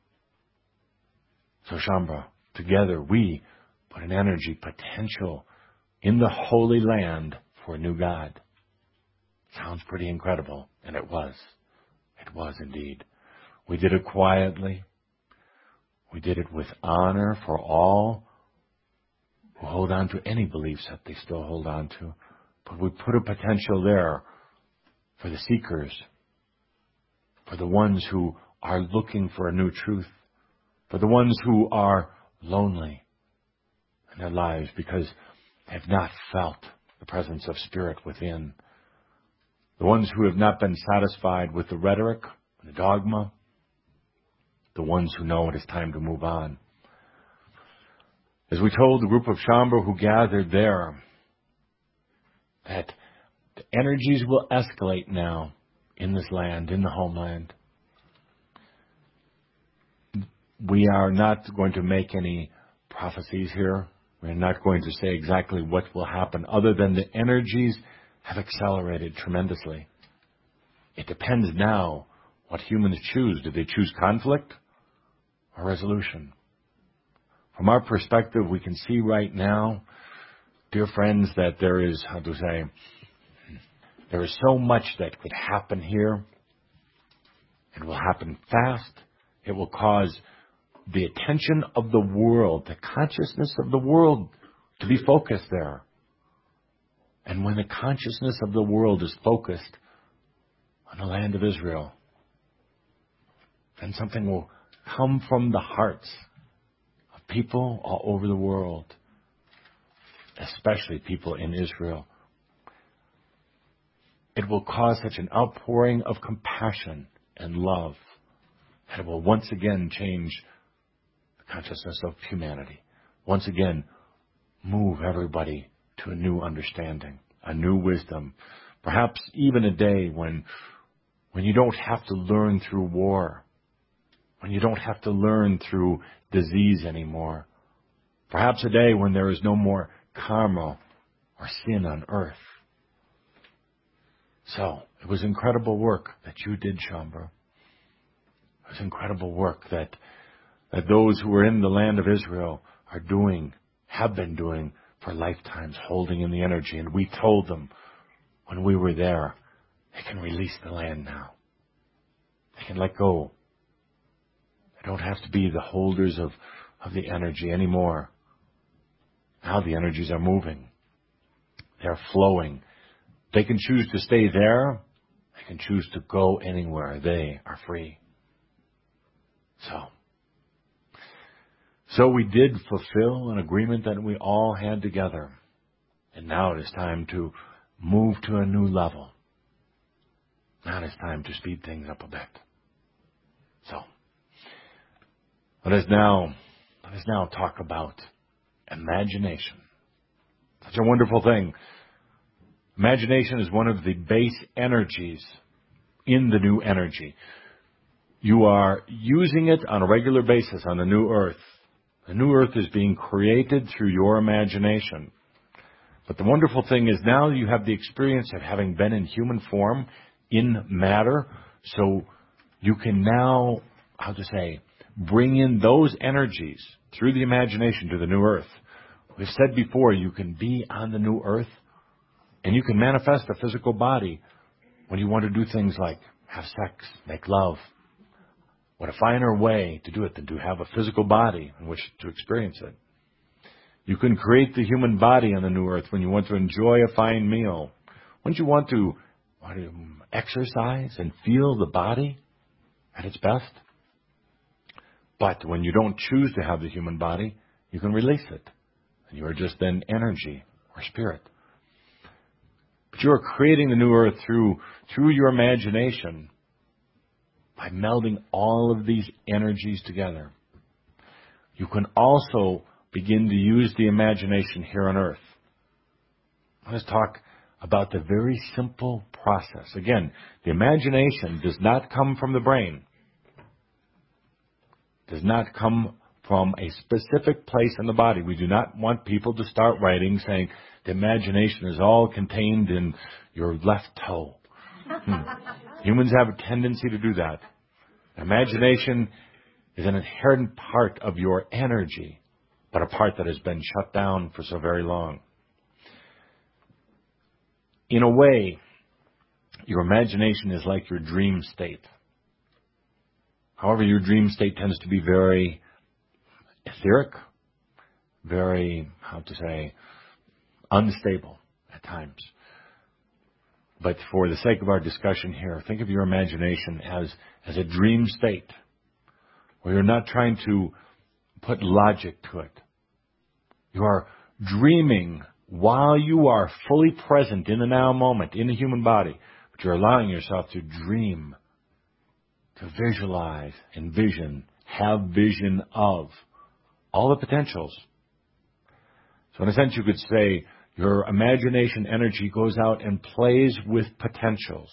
So Shaumbra, together we put an energy potential in the Holy Land for a new God. Sounds pretty incredible, and it was. It was indeed. We did it quietly. We did it with honor for all who hold on to any beliefs that they still hold on to. But we put a potential there for the seekers, for the ones who are looking for a new truth, for the ones who are lonely in their lives because they have not felt the presence of Spirit within, the ones who have not been satisfied with the rhetoric, the dogma, the ones who know it is time to move on. As we told the group of Shaumbra who gathered there, that the energies will escalate now in this land, in the homeland. We are not going to make any prophecies here. We're not going to say exactly what will happen, other than the energies have accelerated tremendously. It depends now what humans choose. Do they choose conflict or resolution? From our perspective, we can see right now, dear friends, that there is, there is so much that could happen here. It will happen fast. It will cause the attention of the world, the consciousness of the world to be focused there. And when the consciousness of the world is focused on the land of Israel, then something will come from the hearts of people all over the world, especially people in Israel. It will cause such an outpouring of compassion and love that it will once again change the consciousness of humanity. Once again, move everybody to a new understanding, a new wisdom. Perhaps even a day when you don't have to learn through war, when you don't have to learn through disease anymore. Perhaps a day when there is no more karma or sin on earth. So, it was incredible work that you did, Shaumbra. It was incredible work that those who were in the land of Israel are doing, have been doing for lifetimes, holding in the energy. And we told them when we were there, they can release the land now. They can let go. They don't have to be the holders of the energy anymore. Now the energies are moving. They're flowing. They can choose to stay there. They can choose to go anywhere. They are free. So we did fulfill an agreement that we all had together. And now it is time to move to a new level. Now it is time to speed things up a bit. So, let us now talk about imagination. Such a wonderful thing. Imagination is one of the base energies in the new energy. You are using it on a regular basis on the new earth. The new earth is being created through your imagination. But the wonderful thing is now you have the experience of having been in human form, in matter, so you can now, bring in those energies through the imagination to the new earth. We've said before, you can be on the new earth and you can manifest a physical body when you want to do things like have sex, make love. What a finer way to do it than to have a physical body in which to experience it. You can create the human body on the new earth when you want to enjoy a fine meal. When you want to exercise and feel the body at its best. But when you don't choose to have the human body, you can release it. And you are just then energy or spirit. But you are creating the new earth through your imagination by melding all of these energies together. You can also begin to use the imagination here on earth. Let's talk about the very simple process. Again, the imagination does not come from the brain. Does not come from a specific place in the body. We do not want people to start writing saying the imagination is all contained in your left toe. Humans have a tendency to do that. Imagination is an inherent part of your energy, but a part that has been shut down for so very long. In a way, your imagination is like your dream state. However, your dream state tends to be very etheric, very, unstable at times. But for the sake of our discussion here, think of your imagination as a dream state, where you're not trying to put logic to it. You are dreaming while you are fully present in the now moment, in the human body, but you're allowing yourself to dream, to visualize, envision, have vision of all the potentials. So in a sense, you could say your imagination energy goes out and plays with potentials.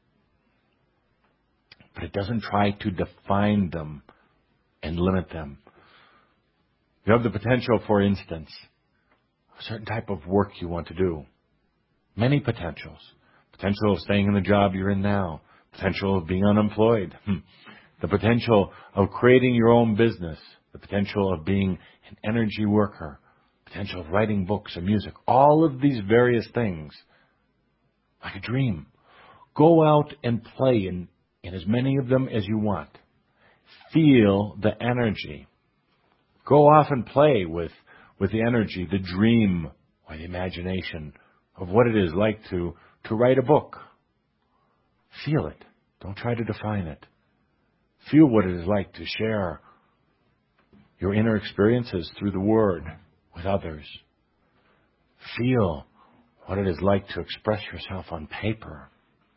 But it doesn't try to define them and limit them. You have the potential, for instance, a certain type of work you want to do. Many potentials. Potential of staying in the job you're in now. Potential of being unemployed. The potential of creating your own business. The potential of being an energy worker. Potential of writing books and music. All of these various things. Like a dream. Go out and play in as many of them as you want. Feel the energy. Go off and play with with the energy, the dream, or the imagination of what it is like to write a book. Feel it. Don't try to define it. Feel what it is like to share your inner experiences through the Word with others. Feel what it is like to express yourself on paper.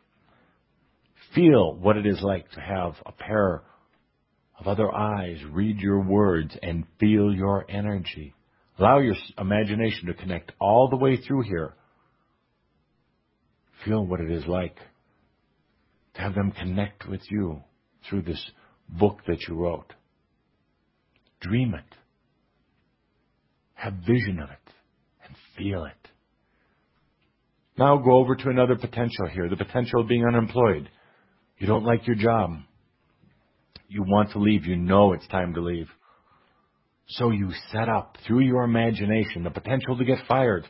Feel what it is like to have a pair of other eyes read your words and feel your energy. Allow your imagination to connect all the way through here. Feel what it is like to have them connect with you through this book that you wrote. Dream it. Have vision of it and feel it. Now go over to another potential here, the potential of being unemployed. You don't like your job. You want to leave. You know it's time to leave. So you set up, through your imagination, the potential to get fired.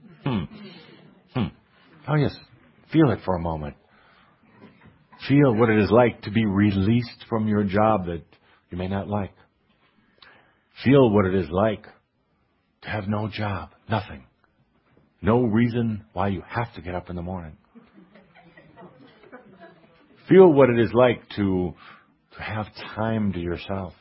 Oh yes, feel it for a moment. Feel what it is like to be released from your job that you may not like. Feel what it is like to have no job, nothing. No reason why you have to get up in the morning. Feel what it is like to have time to yourself.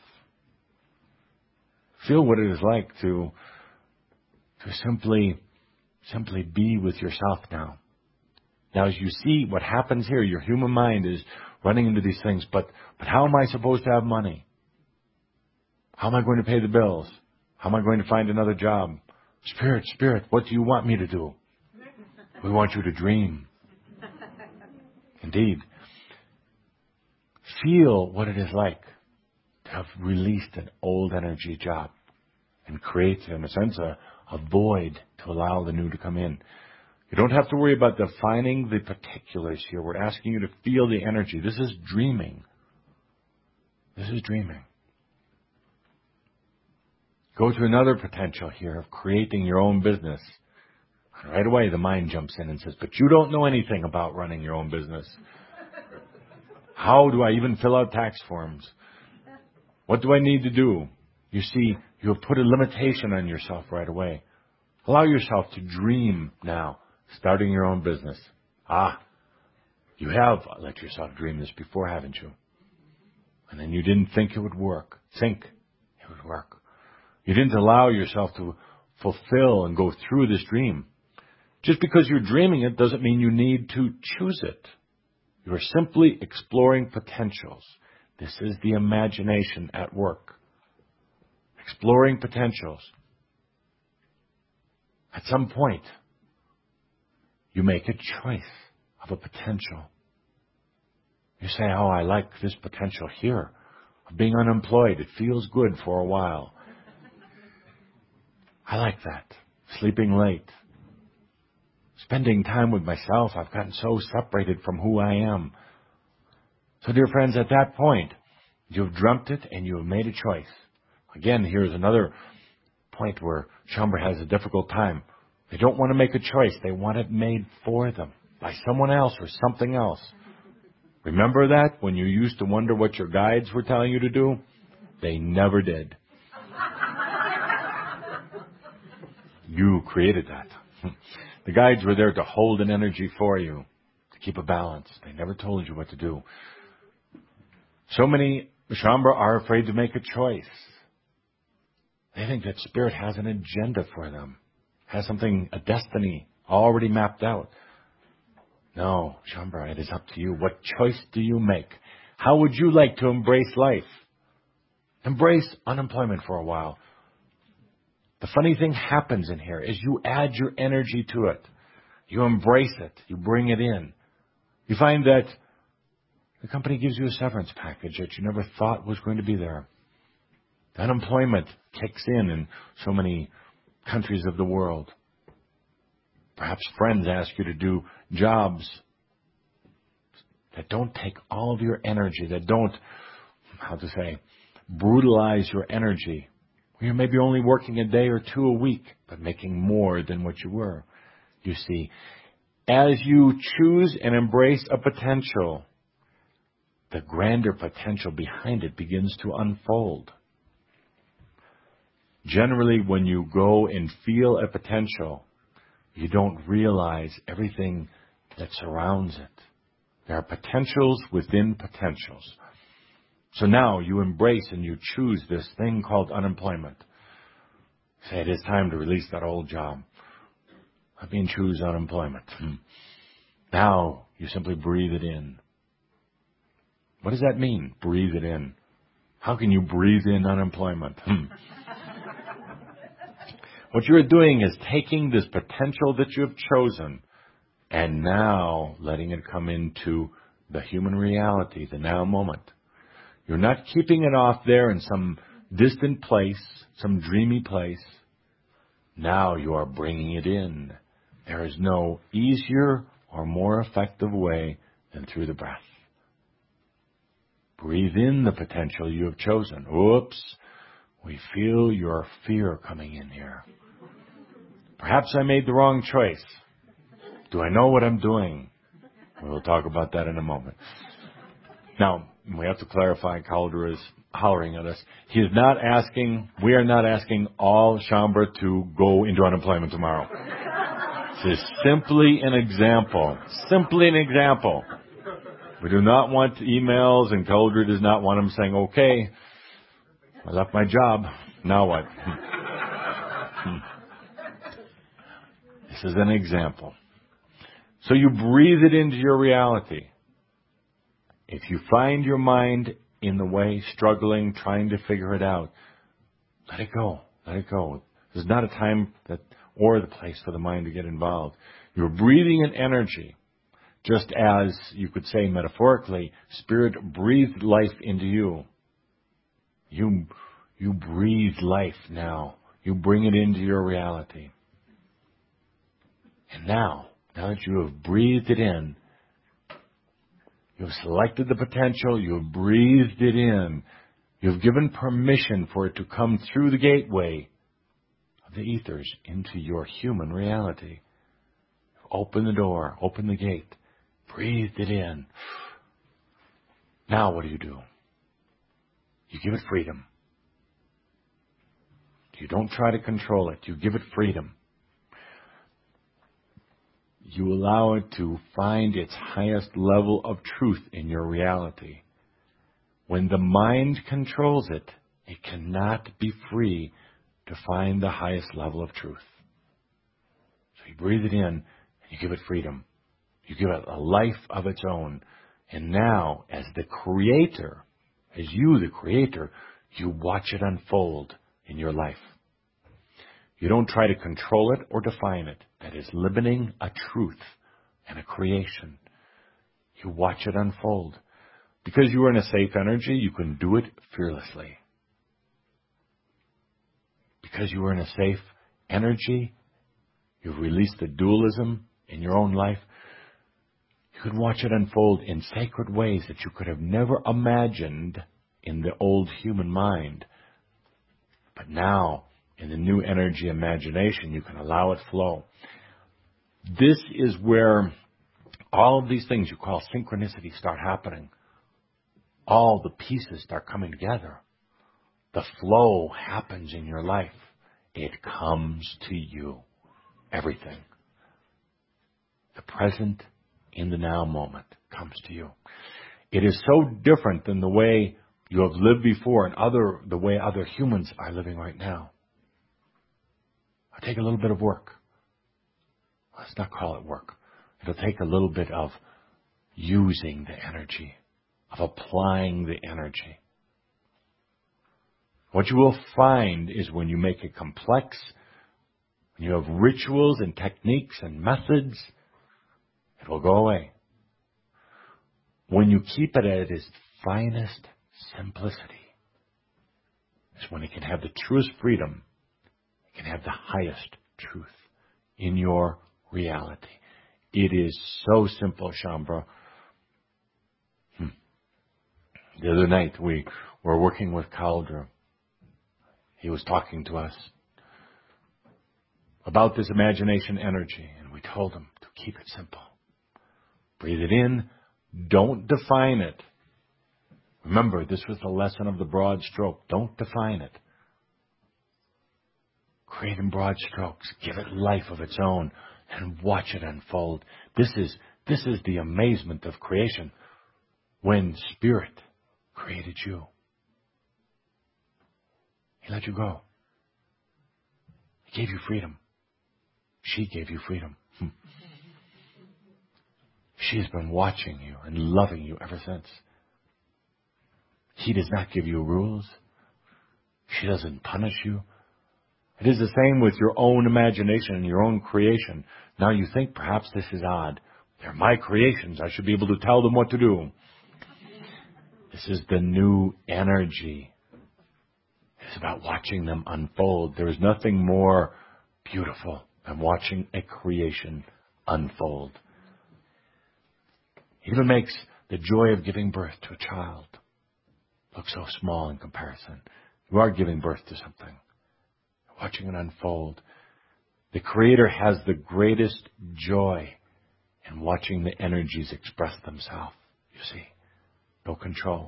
Feel what it is like to simply be with yourself now. Now, as you see what happens here, your human mind is running into these things, but how am I supposed to have money? How am I going to pay the bills? How am I going to find another job? Spirit, what do you want me to do? We want you to dream. Indeed. Feel what it is like to have released an old energy job and create, in a sense, a void to allow the new to come in. You don't have to worry about defining the particulars here. We're asking you to feel the energy. This is dreaming. This is dreaming. Go to another potential here of creating your own business. Right away, the mind jumps in and says, but you don't know anything about running your own business. How do I even fill out tax forms? What do I need to do? You see, you have put a limitation on yourself right away. Allow yourself to dream now, starting your own business. You have let yourself dream this before, haven't you? And then you didn't think it would work. Think it would work. You didn't allow yourself to fulfill and go through this dream. Just because you're dreaming it doesn't mean you need to choose it. You are simply exploring potentials. This is the imagination at work. Exploring potentials. At some point, you make a choice of a potential. You say, I like this potential here of being unemployed. It feels good for a while. I like that. Sleeping late. Spending time with myself. I've gotten so separated from who I am. So, dear friends, at that point, you've dreamt it and you have made a choice. Again, here's another point where Shaumbra has a difficult time. They don't want to make a choice. They want it made for them by someone else or something else. Remember that when you used to wonder what your guides were telling you to do? They never did. You created that. The guides were there to hold an energy for you, to keep a balance. They never told you what to do. So many Shaumbra are afraid to make a choice. They think that Spirit has an agenda for them, has something, a destiny already mapped out. No, Shaumbra, it is up to you. What choice do you make? How would you like to embrace life? Embrace unemployment for a while. The funny thing happens in here is you add your energy to it. You embrace it. You bring it in. You find that the company gives you a severance package that you never thought was going to be there. The unemployment kicks in so many countries of the world. Perhaps friends ask you to do jobs that don't take all of your energy, that don't, brutalize your energy. You're maybe only working a day or two a week, but making more than what you were. You see, as you choose and embrace a potential, the grander potential behind it begins to unfold. Generally, when you go and feel a potential, you don't realize everything that surrounds it. There are potentials within potentials. So now you embrace and you choose this thing called unemployment. Say, it is time to release that old job. Let me choose unemployment. Now you simply breathe it in. What does that mean, breathe it in? How can you breathe in unemployment? What you're doing is taking this potential that you have chosen and now letting it come into the human reality, the now moment. You're not keeping it off there in some distant place, some dreamy place. Now you are bringing it in. There is no easier or more effective way than through the breath. Breathe in the potential you have chosen. Oops, we feel your fear coming in here. Perhaps I made the wrong choice. Do I know what I'm doing? We'll talk about that in a moment. Now, we have to clarify, Calder is hollering at us. He is not asking, we are not asking all Shaumbra to go into unemployment tomorrow. This is simply an example. Simply an example. We do not want emails, and Calder does not want them saying, okay, I left my job. Now what? This is an example. So you breathe it into your reality. If you find your mind in the way, struggling, trying to figure it out, let it go. Let it go. There's not a time or the place for the mind to get involved. You're breathing in energy, just as you could say metaphorically, Spirit breathed life into you. You breathe life now. You bring it into your reality. And now that you have breathed it in, you have selected the potential, you have breathed it in, you have given permission for it to come through the gateway of the ethers into your human reality. Open the door, open the gate, breathed it in. Now what do? You give it freedom. You don't try to control it, you give it freedom. You allow it to find its highest level of truth in your reality. When the mind controls it, it cannot be free to find the highest level of truth. So you breathe it in, and you give it freedom. You give it a life of its own. And now, as the creator, as you, the creator, you watch it unfold in your life. You don't try to control it or define it. That is limiting a truth and a creation. You watch it unfold. Because you are in a safe energy, you can do it fearlessly. Because you are in a safe energy, you've released the dualism in your own life. You can watch it unfold in sacred ways that you could have never imagined in the old human mind. But now, in the new energy imagination, you can allow it flow. This is where all of these things you call synchronicity start happening. All the pieces start coming together. The flow happens in your life. It comes to you. Everything. The present in the now moment comes to you. It is so different than the way you have lived before and the way other humans are living right now. It'll take a little bit of work. Let's not call it work. It'll take a little bit of using the energy, of applying the energy. What you will find is when you make it complex, when you have rituals and techniques and methods, it will go away. When you keep it at its finest simplicity, is when it can have the truest freedom. It can have the highest truth in your reality. It is so simple, Shaumbra. The other night we were working with Calder. He was talking to us about this imagination energy, and we told him to keep it simple. Breathe it in. Don't define it. Remember, this was the lesson of the broad stroke. Don't define it. Create in broad strokes. Give it life of its own and watch it unfold. This is the amazement of creation. When Spirit created you, He let you go. He gave you freedom. She gave you freedom. She's been watching you and loving you ever since. He does not give you rules. She doesn't punish you. It is the same with your own imagination and your own creation. Now you think perhaps this is odd. They're my creations. I should be able to tell them what to do. This is the new energy. It's about watching them unfold. There is nothing more beautiful than watching a creation unfold. It even makes the joy of giving birth to a child look so small in comparison. You are giving birth to something. Watching it unfold. The Creator has the greatest joy in watching the energies express themselves. You see, no control.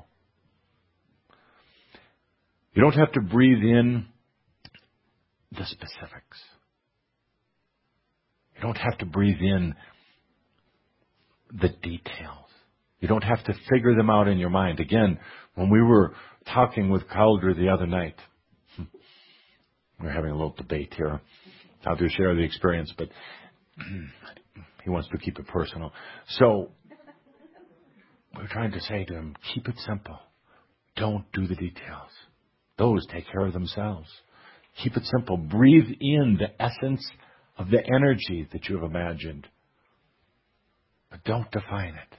You don't have to breathe in the specifics. You don't have to breathe in the details. You don't have to figure them out in your mind. Again, when we were talking with Calder the other night, we're having a little debate here. I'll just share the experience, but he wants to keep it personal. So we're trying to say to him, keep it simple. Don't do the details. Those take care of themselves. Keep it simple. Breathe in the essence of the energy that you have imagined. But don't define it.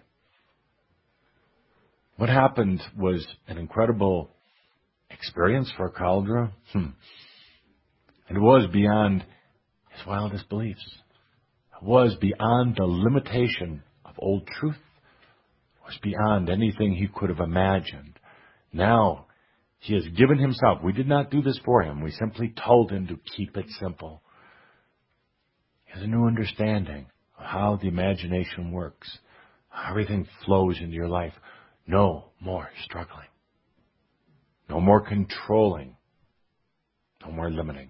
What happened was an incredible experience for Caldera. And it was beyond his wildest beliefs. It was beyond the limitation of old truth. It was beyond anything he could have imagined. Now, he has given himself. We did not do this for him. We simply told him to keep it simple. He has a new understanding of how the imagination works. How everything flows into your life. No more struggling. No more controlling. No more limiting.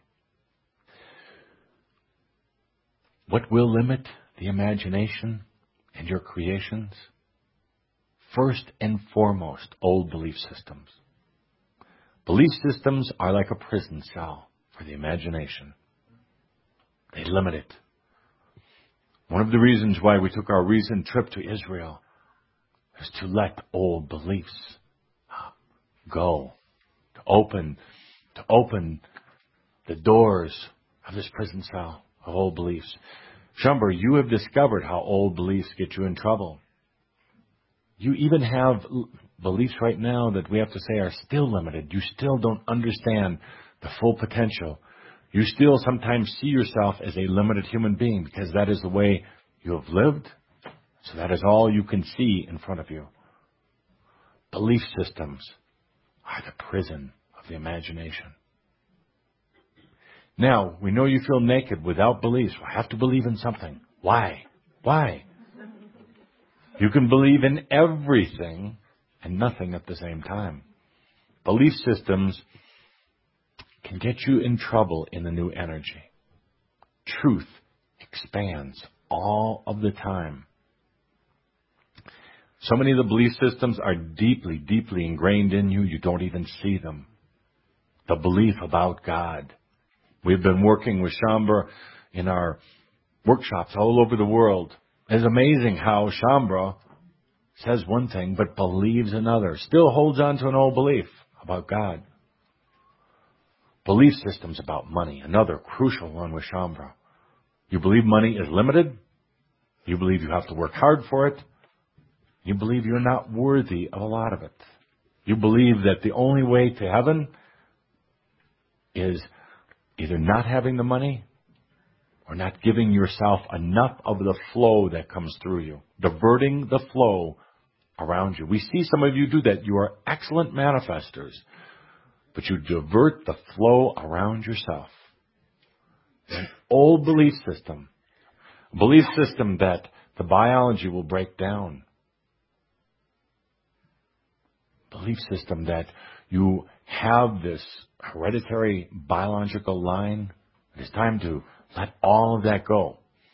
What will limit the imagination and your creations? First and foremost, old belief systems. Belief systems are like a prison cell for the imagination. They limit it. One of the reasons why we took our recent trip to Israel is to let old beliefs go. To open the doors of this prison cell of old beliefs. Shumber, you have discovered how old beliefs get you in trouble. You even have beliefs right now that we have to say are still limited. You still don't understand the full potential. You still sometimes see yourself as a limited human being because that is the way you have lived. So that is all you can see in front of you. Belief systems are the prison of the imagination. Now, we know you feel naked without beliefs. I have to believe in something. Why? You can believe in everything and nothing at the same time. Belief systems can get you in trouble in the new energy. Truth expands all of the time. So many of the belief systems are deeply, deeply ingrained in you. You don't even see them. The belief about God. We've been working with Shambra in our workshops all over the world. It's amazing how Shambra says one thing but believes another. Still holds on to an old belief about God. Belief systems about money. Another crucial one with Shambra. You believe money is limited. You believe you have to work hard for it. You believe you're not worthy of a lot of it. You believe that the only way to heaven is either not having the money or not giving yourself enough of the flow that comes through you. Diverting the flow around you. We see some of you do that. You are excellent manifestors, but you divert the flow around yourself. An old belief system. A belief system that the biology will break down. Belief system that you have this hereditary biological line, it is time to let all of that go.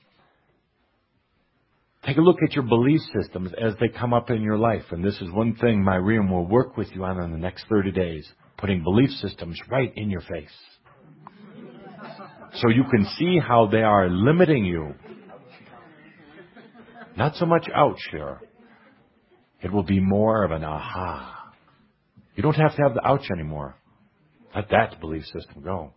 Take a look at your belief systems as they come up in your life. And this is one thing my Miriam will work with you on in the next 30 days, putting belief systems right in your face. So you can see how they are limiting you. Not so much ouch here. It will be more of an aha. You don't have to have the ouch anymore. Let that belief system go.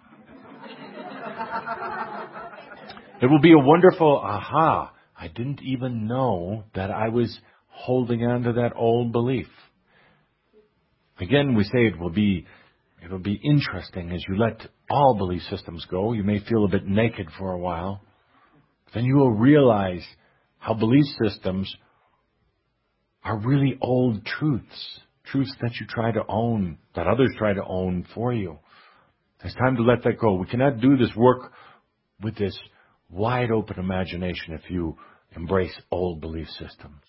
It will be a wonderful aha. I didn't even know that I was holding on to that old belief. Again, we say it will be interesting as you let all belief systems go. You may feel a bit naked for a while. Then you will realize how belief systems are really old truths. Truths that you try to own, that others try to own for you. It's time to let that go. We cannot do this work with this wide open imagination if you embrace old belief systems.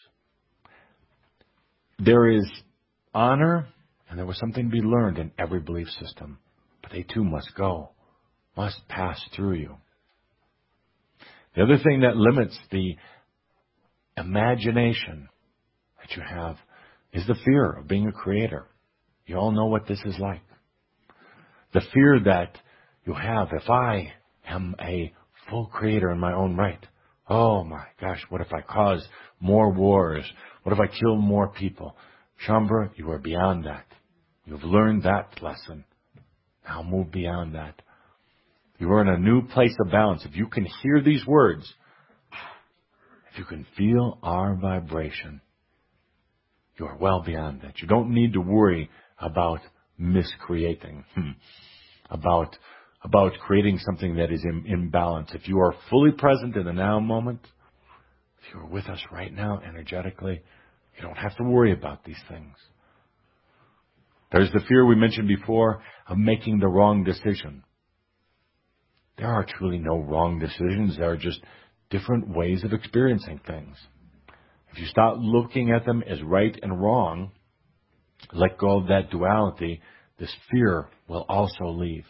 There is honor and there was something to be learned in every belief system, but they too must go, must pass through you. The other thing that limits the imagination that you have is the fear of being a creator. You all know what this is like. The fear that you have, if I am a full creator in my own right, oh my gosh, what if I cause more wars? What if I kill more people? Shaumbra, you are beyond that. You've learned that lesson. Now move beyond that. You are in a new place of balance. If you can hear these words, if you can feel our vibration, you are well beyond that. You don't need to worry about miscreating, about creating something that is in balance. If you are fully present in the now moment, if you are with us right now energetically, you don't have to worry about these things. There's the fear we mentioned before of making the wrong decision. There are truly no wrong decisions. There are just different ways of experiencing things. If you stop looking at them as right and wrong, let go of that duality, this fear will also leave.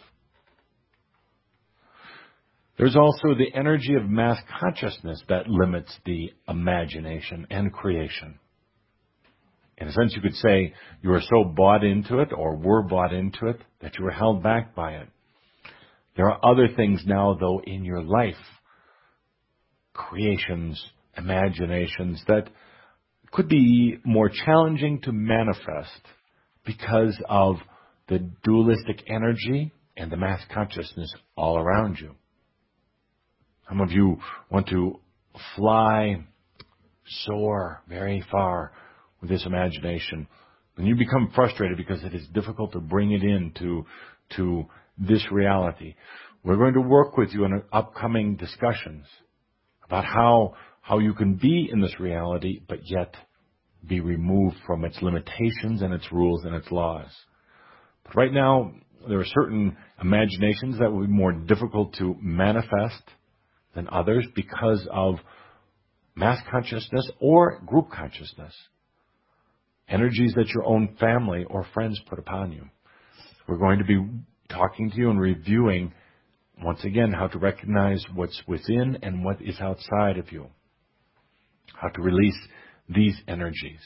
There's also the energy of mass consciousness that limits the imagination and creation. In a sense, you could say you are so bought into it or were bought into it that you were held back by it. There are other things now, though, in your life, creations, imaginations, that could be more challenging to manifest because of the dualistic energy and the mass consciousness all around you. Some of you want to fly, soar very far with this imagination. And you become frustrated because it is difficult to bring it into this reality. We're going to work with you in upcoming discussions about how you can be in this reality, but yet be removed from its limitations and its rules and its laws. But right now, there are certain imaginations that will be more difficult to manifest than others because of mass consciousness or group consciousness. Energies that your own family or friends put upon you. We're going to be talking to you and reviewing, once again, how to recognize what's within and what is outside of you. How to release these energies.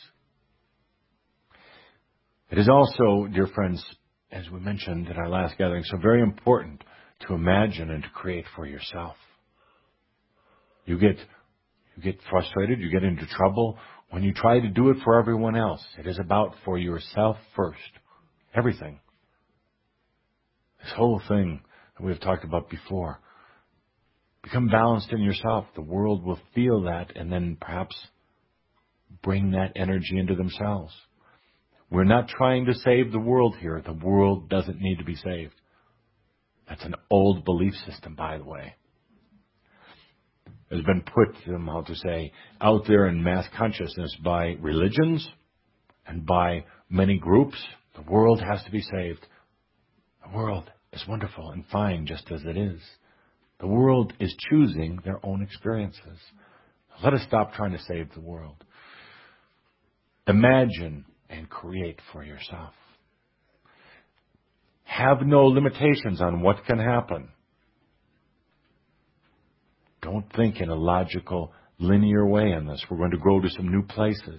It is also, dear friends, as we mentioned in our last gathering, so very important to imagine and to create for yourself. You get frustrated, you get into trouble when you try to do it for everyone else. It is about for yourself first. Everything. This whole thing that we've talked about before. Become balanced in yourself. The world will feel that and then perhaps bring that energy into themselves. We're not trying to save the world here. The world doesn't need to be saved. That's an old belief system, by the way. Has been put, how to say, out there in mass consciousness by religions and by many groups. The world has to be saved. The world is wonderful and fine just as it is. The world is choosing their own experiences. Let us stop trying to save the world. Imagine and create for yourself. Have no limitations on what can happen. Don't think in a logical, linear way in this. We're going to grow to some new places.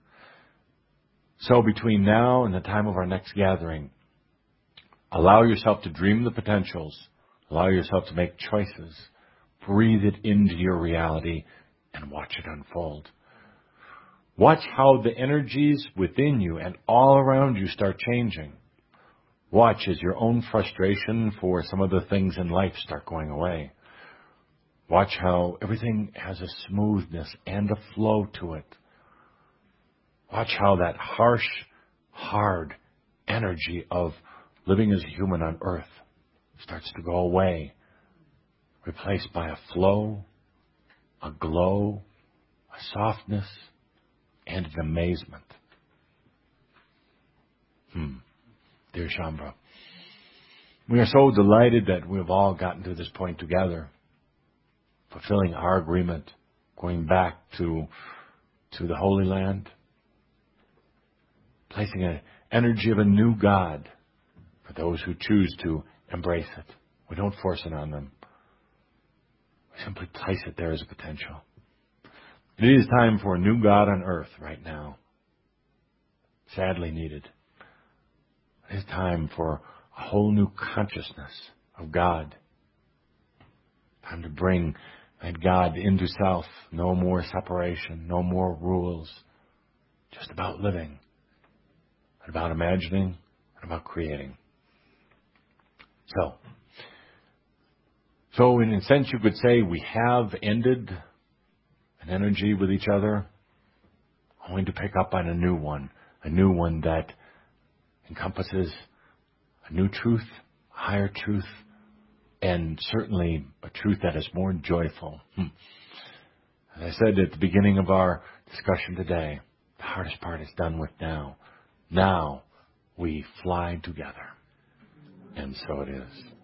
So between now and the time of our next gathering, allow yourself to dream the potentials. Allow yourself to make choices. Breathe it into your reality and watch it unfold. Watch how the energies within you and all around you start changing. Watch as your own frustration for some of the things in life start going away. Watch how everything has a smoothness and a flow to it. Watch how that harsh, hard energy of living as a human on earth starts to go away, replaced by a flow, a glow, a softness, and an amazement. Dear Shaumbra, we are so delighted that we've all gotten to this point together, fulfilling our agreement, going back to the Holy Land, placing an energy of a new God for those who choose to embrace it. We don't force it on them. We simply place it there as a potential. It is time for a new God on earth right now. Sadly needed. It is time for a whole new consciousness of God. Time to bring that God into self. No more separation, no more rules. Just about living, and about imagining, and about creating. So in a sense you could say we have ended an energy with each other, only to pick up on a new one that encompasses a new truth, a higher truth, and certainly a truth that is more joyful. As I said at the beginning of our discussion today, the hardest part is done with now. Now we fly together. And so it is.